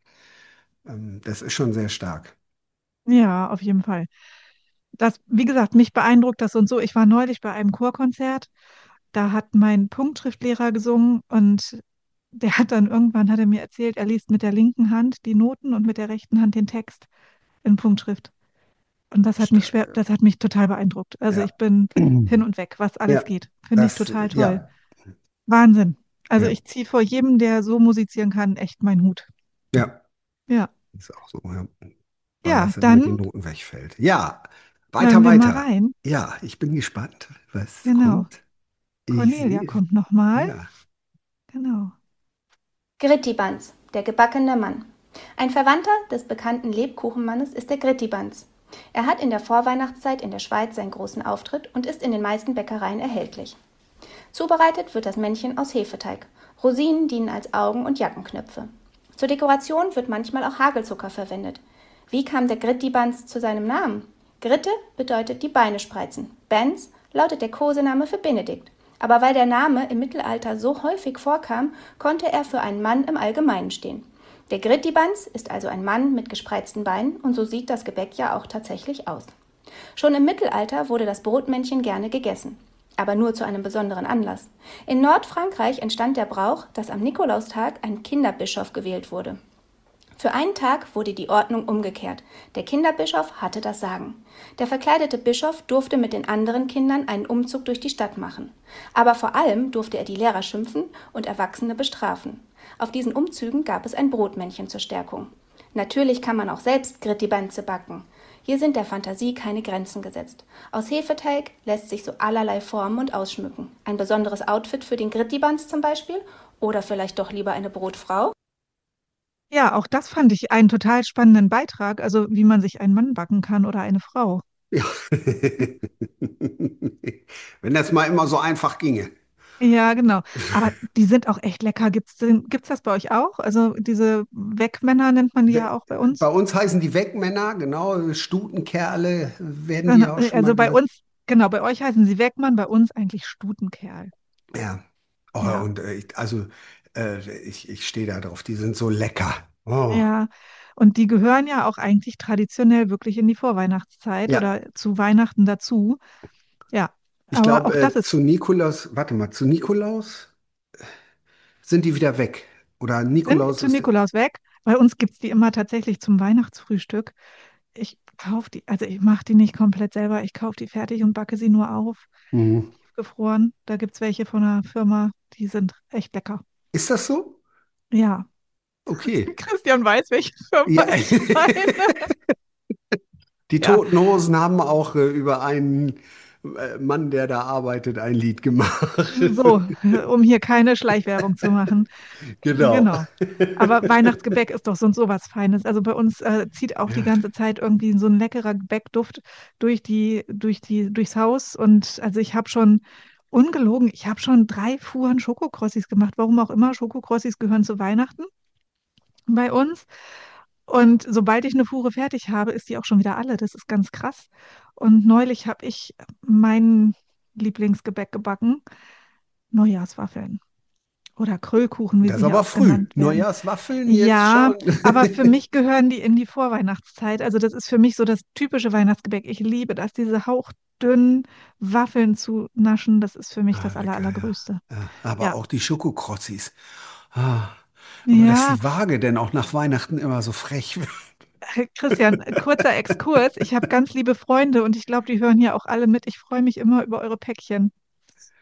das ist schon sehr stark. Ja, auf jeden Fall. Das, wie gesagt, mich beeindruckt das und so. Ich war neulich bei einem Chorkonzert. Da hat mein Punktschriftlehrer gesungen und der hat dann irgendwann, hat er mir erzählt, er liest mit der linken Hand die Noten und mit der rechten Hand den Text in Punktschrift. Und Stark, das hat mich total beeindruckt. Also ja. ich bin hin und weg, was alles Ja, geht. Finde ich total toll. ja, Wahnsinn. Also ja, ich ziehe vor jedem, der so musizieren kann, echt meinen Hut. ja, Ja. ist auch so, ja. Weil Ja, das immer die dann Noten wegfällt. Ja, hören wir mal weiter. rein. Ja, ich bin gespannt, was Genau. kommt. Ich Cornelia sehe, kommt nochmal. ja. Genau. Grittibans, der gebackene Mann. Ein Verwandter des bekannten Lebkuchenmannes ist der Grittibans. Er hat in der Vorweihnachtszeit in der Schweiz seinen großen Auftritt und ist in den meisten Bäckereien erhältlich. Zubereitet wird das Männchen aus Hefeteig. Rosinen dienen als Augen- und Jackenknöpfe. Zur Dekoration wird manchmal auch Hagelzucker verwendet. Wie kam der Grittibans zu seinem Namen? Gritte bedeutet die Beine spreizen. Benz lautet der Kosename für Benedikt. Aber weil der Name im Mittelalter so häufig vorkam, konnte er für einen Mann im Allgemeinen stehen. Der Grittibans ist also ein Mann mit gespreizten Beinen und so sieht das Gebäck ja auch tatsächlich aus. Schon im Mittelalter wurde das Brotmännchen gerne gegessen, aber nur zu einem besonderen Anlass. In Nordfrankreich entstand der Brauch, dass am Nikolaustag ein Kinderbischof gewählt wurde. Für einen Tag wurde die Ordnung umgekehrt. Der Kinderbischof hatte das Sagen. Der verkleidete Bischof durfte mit den anderen Kindern einen Umzug durch die Stadt machen. Aber vor allem durfte er die Lehrer schimpfen und Erwachsene bestrafen. Auf diesen Umzügen gab es ein Brotmännchen zur Stärkung. Natürlich kann man auch selbst Grittibanze backen. Hier sind der Fantasie keine Grenzen gesetzt. Aus Hefeteig lässt sich so allerlei formen und ausschmücken. Ein besonderes Outfit für den Grittibans zum Beispiel? Oder vielleicht doch lieber eine Brotfrau? Ja, auch das fand ich einen total spannenden Beitrag, also wie man sich einen Mann backen kann oder eine Frau. Ja. Wenn das mal immer so einfach ginge. Ja, genau. Aber die sind auch echt lecker. Gibt's das bei euch auch? Also diese Wegmänner nennt man die ja auch bei Bei uns. uns heißen die Wegmänner, genau, Stutenkerle werden die Genau, ja auch schon mal also bei genannt. uns, genau, bei euch heißen sie Wegmann, bei uns eigentlich Stutenkerl. Ja. Oh, Ja, und ich stehe da drauf, die sind so lecker. Oh. ja. Und die gehören ja auch eigentlich traditionell wirklich in die Vorweihnachtszeit Ja, oder zu Weihnachten dazu. Ja, ich aber glaube, auch das ist, zu Nikolaus, warte mal, zu Nikolaus sind die wieder weg. Oder sind die Nikolaus zu ist. Nikolaus weg. Bei uns gibt es die immer tatsächlich zum Weihnachtsfrühstück. Ich kaufe die, also ich mache die nicht komplett selber. Ich kaufe die fertig und backe sie nur auf, Mhm. gefroren. Da gibt es welche von einer Firma, die sind echt lecker. Ist das so? Ja, Okay. Christian weiß, welche Firma Ja. ich meine. Die Ja, Toten Hosen haben auch über einen Mann, der da arbeitet, ein Lied gemacht. so, um hier keine Schleichwerbung zu machen. Genau. Genau. Aber Weihnachtsgebäck ist doch sonst sowas Feines. Also bei uns zieht auch die Ja. ganze Zeit irgendwie so ein leckerer Gebäckduft durchs Haus. Und also ich habe schon ungelogen, ich habe schon 3 Fuhren Schokokrossis gemacht. Warum auch immer, Schokokrossis gehören zu Weihnachten bei uns. Und sobald ich eine Fuhre fertig habe, ist die auch schon wieder alle. Das ist ganz krass. Und neulich habe ich mein Lieblingsgebäck gebacken, Neujahrswaffeln oder Kröllkuchen, wie Das sie ist hier aber auch früh. genannt werden. Neujahrswaffeln jetzt Ja, schon. aber für mich gehören die in die Vorweihnachtszeit. Also das ist für mich so das typische Weihnachtsgebäck. Ich liebe das, diese hauchdünnen Waffeln zu naschen. Das ist für mich Ah, das lecker, ja. Allergrößte. Ja. Aber Ja, auch die Schokokrossis. Ah. Aber dass ja, die Waage denn auch nach Weihnachten immer so frech wird. Christian, kurzer Exkurs. Ich habe ganz liebe Freunde und ich glaube, die hören hier auch alle mit. Ich freue mich immer über eure Päckchen.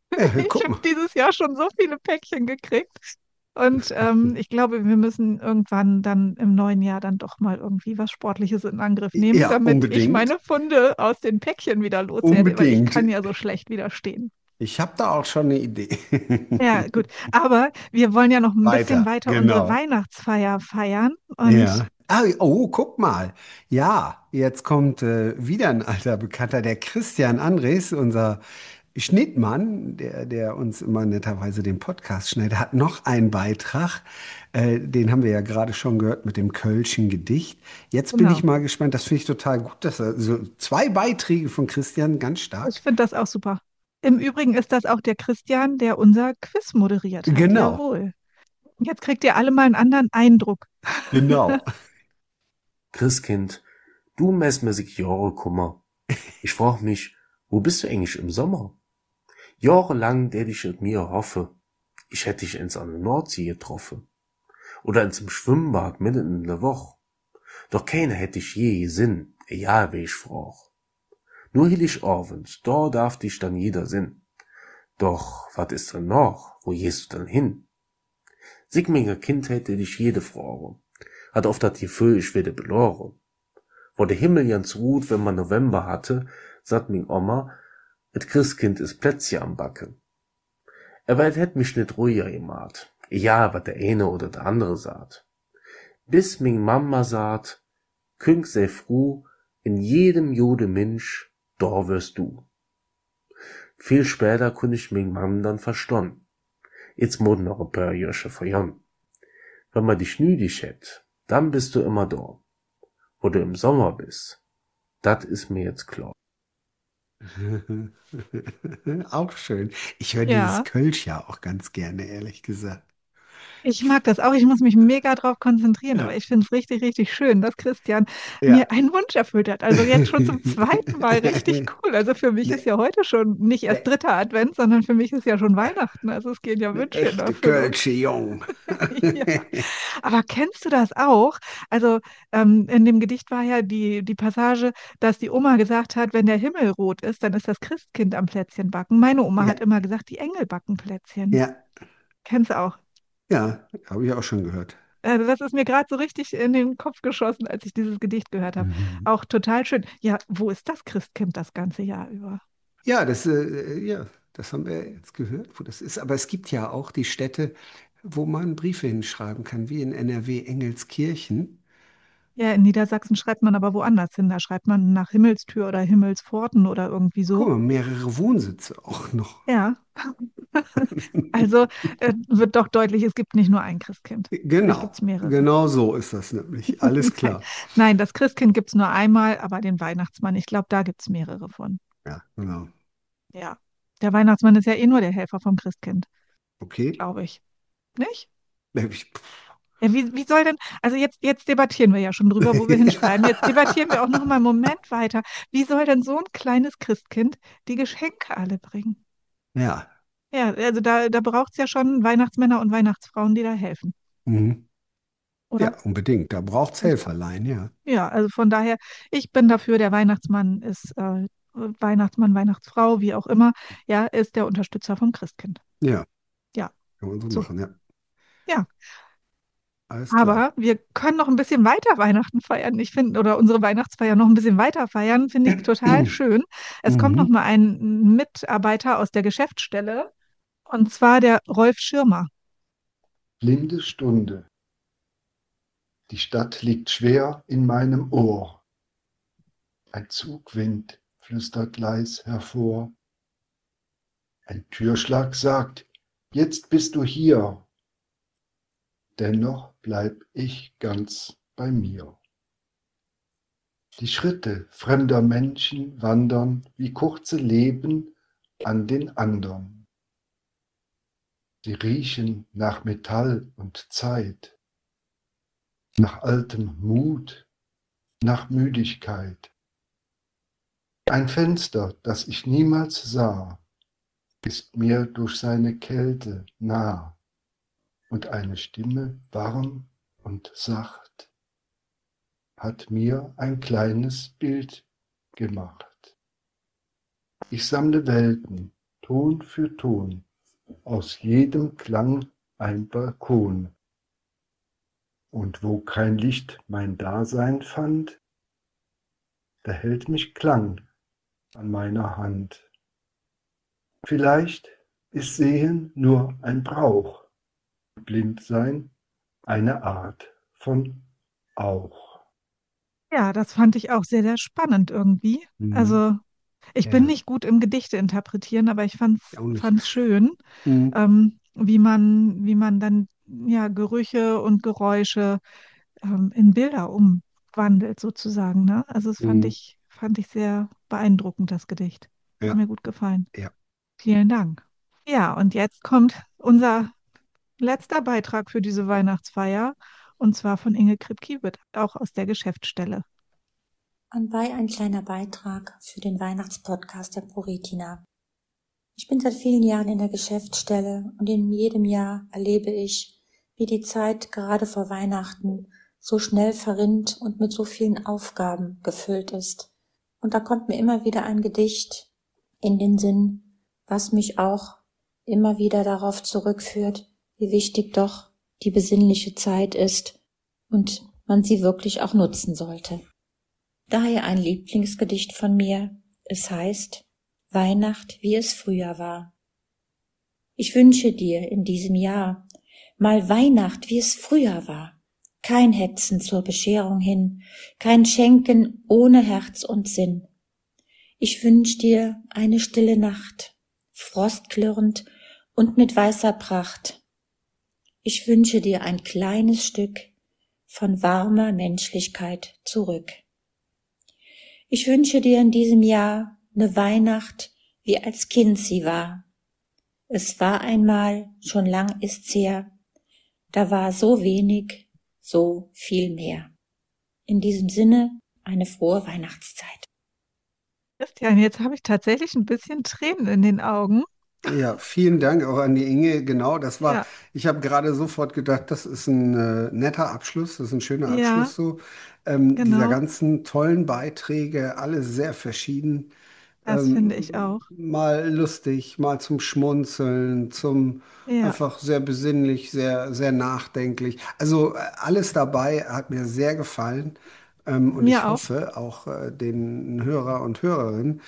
Ich Guck habe mal. dieses Jahr schon so viele Päckchen gekriegt. Und ich glaube, wir müssen irgendwann dann im neuen Jahr dann doch mal irgendwie was Sportliches in Angriff nehmen, Ja, damit ich unbedingt. meine Funde aus den Päckchen wieder loswerde, weil ich Unbedingt. kann ja so schlecht widerstehen. Ich habe da auch schon eine Idee. Ja, gut. Aber wir wollen ja noch ein bisschen Weiter, weiter unsere genau. Weihnachtsfeier feiern. Und Ja. Ah, oh, guck mal. Ja, jetzt kommt wieder ein alter Bekannter, der Christian Andres, unser Schnittmann, der uns immer netterweise den Podcast schneidet, hat noch einen Beitrag. Den haben wir ja gerade schon gehört mit dem Kölschen Gedicht. Jetzt bin ich genau, mal gespannt. Das finde ich total gut. Dass er, so zwei Beiträge von Christian, ganz ich stark. finde das auch super. Im Übrigen ist das auch der Christian, der unser Quiz moderiert hat. Genau, Jawohl. Jetzt kriegt ihr alle mal einen anderen Eindruck. genau. Christkind, du messmäßig Jahre Kummer. Ich frag mich, wo bist du eigentlich im Sommer? Jahrelang der ich mit mir hoffe, ich hätte dich ins an der Nordsee getroffen. Oder ins im Schwimmbad mitten in der Woche. Doch keiner hätte ich je Sinn, egal wie ich frag. Nur Heiligabend, da darf dich dann jeder sinn. Doch, wat ist denn noch? Wo gehst du denn hin? Sigminger Kind hätte dich jede Frage. Hat oft dat Gefühl, ich werde beloren. Wo der Himmel ganz ruht, wenn man November hatte, sagt min Oma, et Christkind is Plätzchen am Backen. Aber et hätt mich nicht ruhiger gemacht. Egal, wat der eine oder der andere sagt. Bis min Mama sagt, Künk sei froh, in jedem Jude Mensch, da wirst du. Viel später kun ich min Mam dann verstehen. Jetzt mod noch ein paar Jährchen verjangen. Wenn man dich nüdig hätt, dann bist du immer da. Wo du im Sommer bist, dat is mir jetzt klar. Auch schön. Ich höre dieses Ja. Kölsch ja auch ganz gerne, ehrlich gesagt. Ich mag das auch. Ich muss mich mega drauf konzentrieren, aber Ja, ich finde es richtig, richtig schön, dass Christian ja. mir einen Wunsch erfüllt hat. Also jetzt schon zum zweiten Mal richtig cool. Also für mich ist Ne, ja heute schon nicht erst ne, dritter Advent, sondern für mich ist ja schon Weihnachten. Also es gehen ja ne Wünsche in echte Erfüllung. Kölsche Jung. Ja. Aber kennst du das auch? Also in dem Gedicht war ja die Passage, dass die Oma gesagt hat, wenn der Himmel rot ist, dann ist das Christkind am Plätzchen backen. Meine Oma Ja, hat immer gesagt, die Engel backen Plätzchen. ja, Kennst du auch? ja, habe ich auch schon gehört. Also das ist mir gerade so richtig in den Kopf geschossen, als ich dieses Gedicht gehört habe. Mhm. Auch total schön. Ja, wo ist das Christkind das ganze Jahr über? Ja, das haben wir jetzt gehört, wo das ist. Aber es gibt ja auch die Städte, wo man Briefe hinschreiben kann, wie in NRW Engelskirchen. Ja, in Niedersachsen schreibt man aber woanders hin. Da schreibt man nach Himmelstür oder Himmelspforten oder irgendwie Guck so. mal, mehrere Wohnsitze auch noch. Ja, also wird doch deutlich, es gibt nicht nur ein Christkind. Vielleicht gibt Genau, es mehrere. genau so ist das nämlich. Alles Nein, klar. nein, das Christkind gibt es nur einmal, aber den Weihnachtsmann, ich glaube, da gibt es mehrere von. Ja, genau. Ja, der Weihnachtsmann ist ja eh nur der Helfer vom Christkind, Okay. glaube ich. Nicht? Ich- Ja, wie soll denn, also jetzt debattieren wir ja schon drüber, wo wir hinschreiben. Jetzt debattieren wir auch noch mal einen Moment weiter. Wie soll denn so ein kleines Christkind die Geschenke alle bringen? Ja. Ja, also da braucht es ja schon Weihnachtsmänner und Weihnachtsfrauen, die da helfen, Mhm. Ja, oder? unbedingt. Da braucht es Helferlein, ja. Ja, also von daher, ich bin dafür, der Weihnachtsmann ist Weihnachtsmann, Weihnachtsfrau, wie auch immer, ja, ist der Unterstützer vom Christkind. Ja, Ja, kann man so so. machen, ja. Ja, Alles klar. aber wir können noch ein bisschen weiter Weihnachten feiern. Ich finde, oder unsere Weihnachtsfeier noch ein bisschen weiter feiern, finde ich total schön. Es kommt noch Mhm. mal ein Mitarbeiter aus der Geschäftsstelle, und zwar der Rolf Schirmer. Blinde Stunde. Die Stadt liegt schwer in meinem Ohr. Ein Zugwind flüstert leis hervor. Ein Türschlag sagt, jetzt bist du hier. Dennoch bleib ich ganz bei mir. Die Schritte fremder Menschen wandern wie kurze Leben an den andern. Sie riechen nach Metall und Zeit, nach altem Mut, nach Müdigkeit. Ein Fenster, das ich niemals sah, ist mir durch seine Kälte nah und eine Stimme warm und sacht hat mir ein kleines Bild gemacht. Ich sammle Welten, Ton für Ton, aus jedem Klang ein Balkon. Und wo kein Licht mein Dasein fand, da hält mich Klang an meiner Hand. Vielleicht ist Sehen nur ein Brauch, Blindsein eine Art von Auch. Ja, das fand ich auch sehr, sehr spannend irgendwie. Also ich bin Ja, nicht gut im Gedichte interpretieren, aber ich auch nicht. fand's schön, Mhm. wie man dann ja Gerüche und Geräusche in Bilder umwandelt sozusagen, ne? Also das fand Mhm. ich sehr beeindruckend, das Gedicht. Hat Ja, mir gut gefallen. ja. Vielen Dank. Ja, und jetzt kommt unser letzter Beitrag für diese Weihnachtsfeier, und zwar von Inge Kripke-Witt, auch aus der Geschäftsstelle. Anbei ein kleiner Beitrag für den Weihnachtspodcast der ProRetina. Ich bin seit vielen Jahren in der Geschäftsstelle und in jedem Jahr erlebe ich, wie die Zeit gerade vor Weihnachten so schnell verrinnt und mit so vielen Aufgaben gefüllt ist. Und da kommt mir immer wieder ein Gedicht in den Sinn, was mich auch immer wieder darauf zurückführt, wie wichtig doch die besinnliche Zeit ist und man sie wirklich auch nutzen sollte. Daher ein Lieblingsgedicht von mir. Es heißt Weihnacht, wie es früher war. Ich wünsche dir in diesem Jahr mal Weihnacht, wie es früher war. Kein Hetzen zur Bescherung hin, kein Schenken ohne Herz und Sinn. Ich wünsch dir eine stille Nacht, frostklirrend und mit weißer Pracht. Ich wünsche dir ein kleines Stück von warmer Menschlichkeit zurück. Ich wünsche dir in diesem Jahr eine Weihnacht, wie als Kind sie war. Es war einmal, schon lang ist's her, da war so wenig, so viel mehr. In diesem Sinne eine frohe Weihnachtszeit. Christian, jetzt habe ich tatsächlich ein bisschen Tränen in den Augen. Ja, vielen Dank auch an die Inge. Genau, Ja, ich habe gerade sofort gedacht, das ist ein netter Abschluss, das ist ein schöner ja, Abschluss so. Dieser genau. ganzen tollen Beiträge, alle sehr verschieden. Das finde ich auch. Mal lustig, mal zum Schmunzeln, zum Ja, einfach sehr besinnlich, sehr, sehr nachdenklich. Also alles dabei hat mir sehr gefallen. Und ich mir auch. hoffe auch den Hörer und Hörerinnen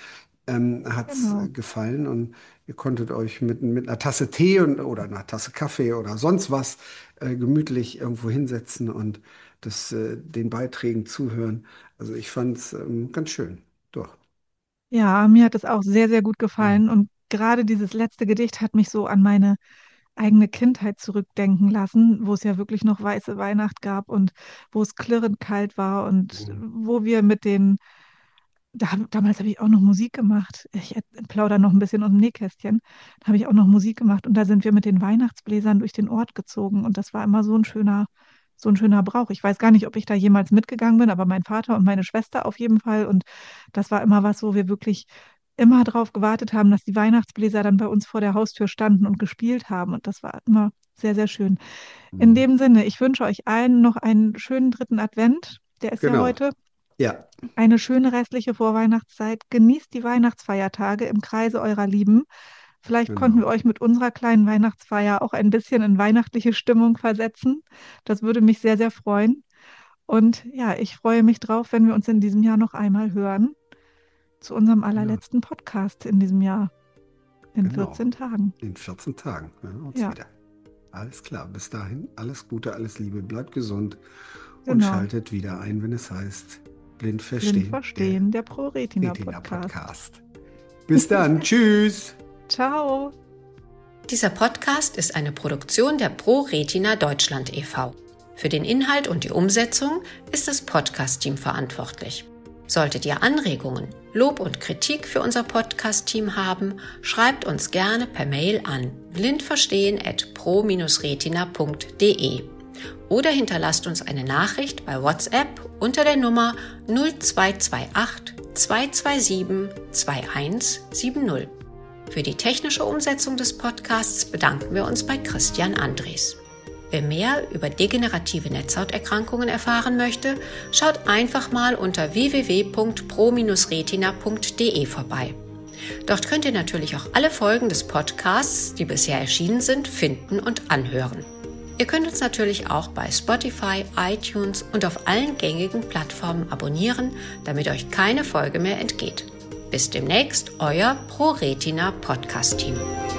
hat's Genau. gefallen und ihr konntet euch mit einer Tasse Tee oder einer Tasse Kaffee oder sonst was gemütlich irgendwo hinsetzen und den Beiträgen zuhören. Also ich fand es ganz schön. Doch. Ja, mir hat es auch sehr, sehr gut Mhm. gefallen. Und gerade dieses letzte Gedicht hat mich so an meine eigene Kindheit zurückdenken lassen, wo es ja wirklich noch weiße Weihnacht gab und wo es klirrend kalt war und Mhm. wo wir damals habe ich auch noch Musik gemacht. Ich plaudere noch ein bisschen aus dem Nähkästchen. Da habe ich auch noch Musik gemacht und da sind wir mit den Weihnachtsbläsern durch den Ort gezogen und das war immer so ein schöner Brauch. Ich weiß gar nicht, ob ich da jemals mitgegangen bin, aber mein Vater und meine Schwester auf jeden Fall. Und das war immer was, wo wir wirklich immer darauf gewartet haben, dass die Weihnachtsbläser dann bei uns vor der Haustür standen und gespielt haben. Und das war immer sehr, sehr schön. In Mhm. dem Sinne, ich wünsche euch allen noch einen schönen dritten Advent. Der ist ja Genau. heute. Ja, Eine schöne restliche Vorweihnachtszeit. Genießt die Weihnachtsfeiertage im Kreise eurer Lieben. Vielleicht konnten wir genau. euch mit unserer kleinen Weihnachtsfeier auch ein bisschen in weihnachtliche Stimmung versetzen. Das würde mich sehr, sehr freuen. Und ja, ich freue mich drauf, wenn wir uns in diesem Jahr noch einmal hören zu unserem Genau. allerletzten Podcast in diesem Jahr, in Genau. 14 Tagen. In 14 Tagen hören wir uns Ja, wieder. Alles klar. Bis dahin, alles Gute, alles Liebe, bleibt gesund und genau. schaltet wieder ein, wenn es heißt Blind Blind verstehen, der verstehen, der ProRetina Retina Podcast. Podcast. Bis dann. Tschüss. Ciao. Dieser Podcast ist eine Produktion der ProRetina Deutschland e.V. Für den Inhalt und die Umsetzung ist das Podcast-Team verantwortlich. Solltet ihr Anregungen, Lob und Kritik für unser Podcast-Team haben, schreibt uns gerne per Mail an blindverstehen@pro-retina.de oder hinterlasst uns eine Nachricht bei WhatsApp unter der Nummer 0228 227 2170. Für die technische Umsetzung des Podcasts bedanken wir uns bei Christian Andres. Wer mehr über degenerative Netzhauterkrankungen erfahren möchte, schaut einfach mal unter www.pro-retina.de vorbei. Dort könnt ihr natürlich auch alle Folgen des Podcasts, die bisher erschienen sind, finden und anhören. Ihr könnt uns natürlich auch bei Spotify, iTunes und auf allen gängigen Plattformen abonnieren, damit euch keine Folge mehr entgeht. Bis demnächst, euer ProRetina Podcast-Team.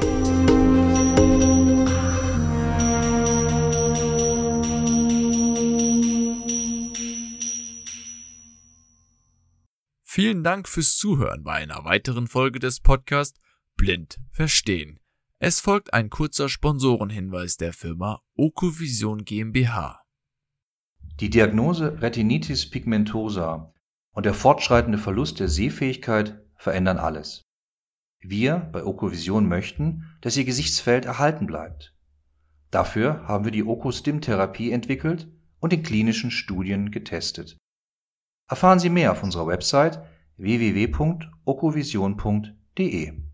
Vielen Dank fürs Zuhören bei einer weiteren Folge des Podcasts Blind Verstehen. Es folgt ein kurzer Sponsorenhinweis der Firma Okovision GmbH. Die Diagnose Retinitis pigmentosa und der fortschreitende Verlust der Sehfähigkeit verändern alles. Wir bei Okovision möchten, dass Ihr Gesichtsfeld erhalten bleibt. Dafür haben wir die Okostim-Therapie entwickelt und in klinischen Studien getestet. Erfahren Sie mehr auf unserer Website www.okovision.de.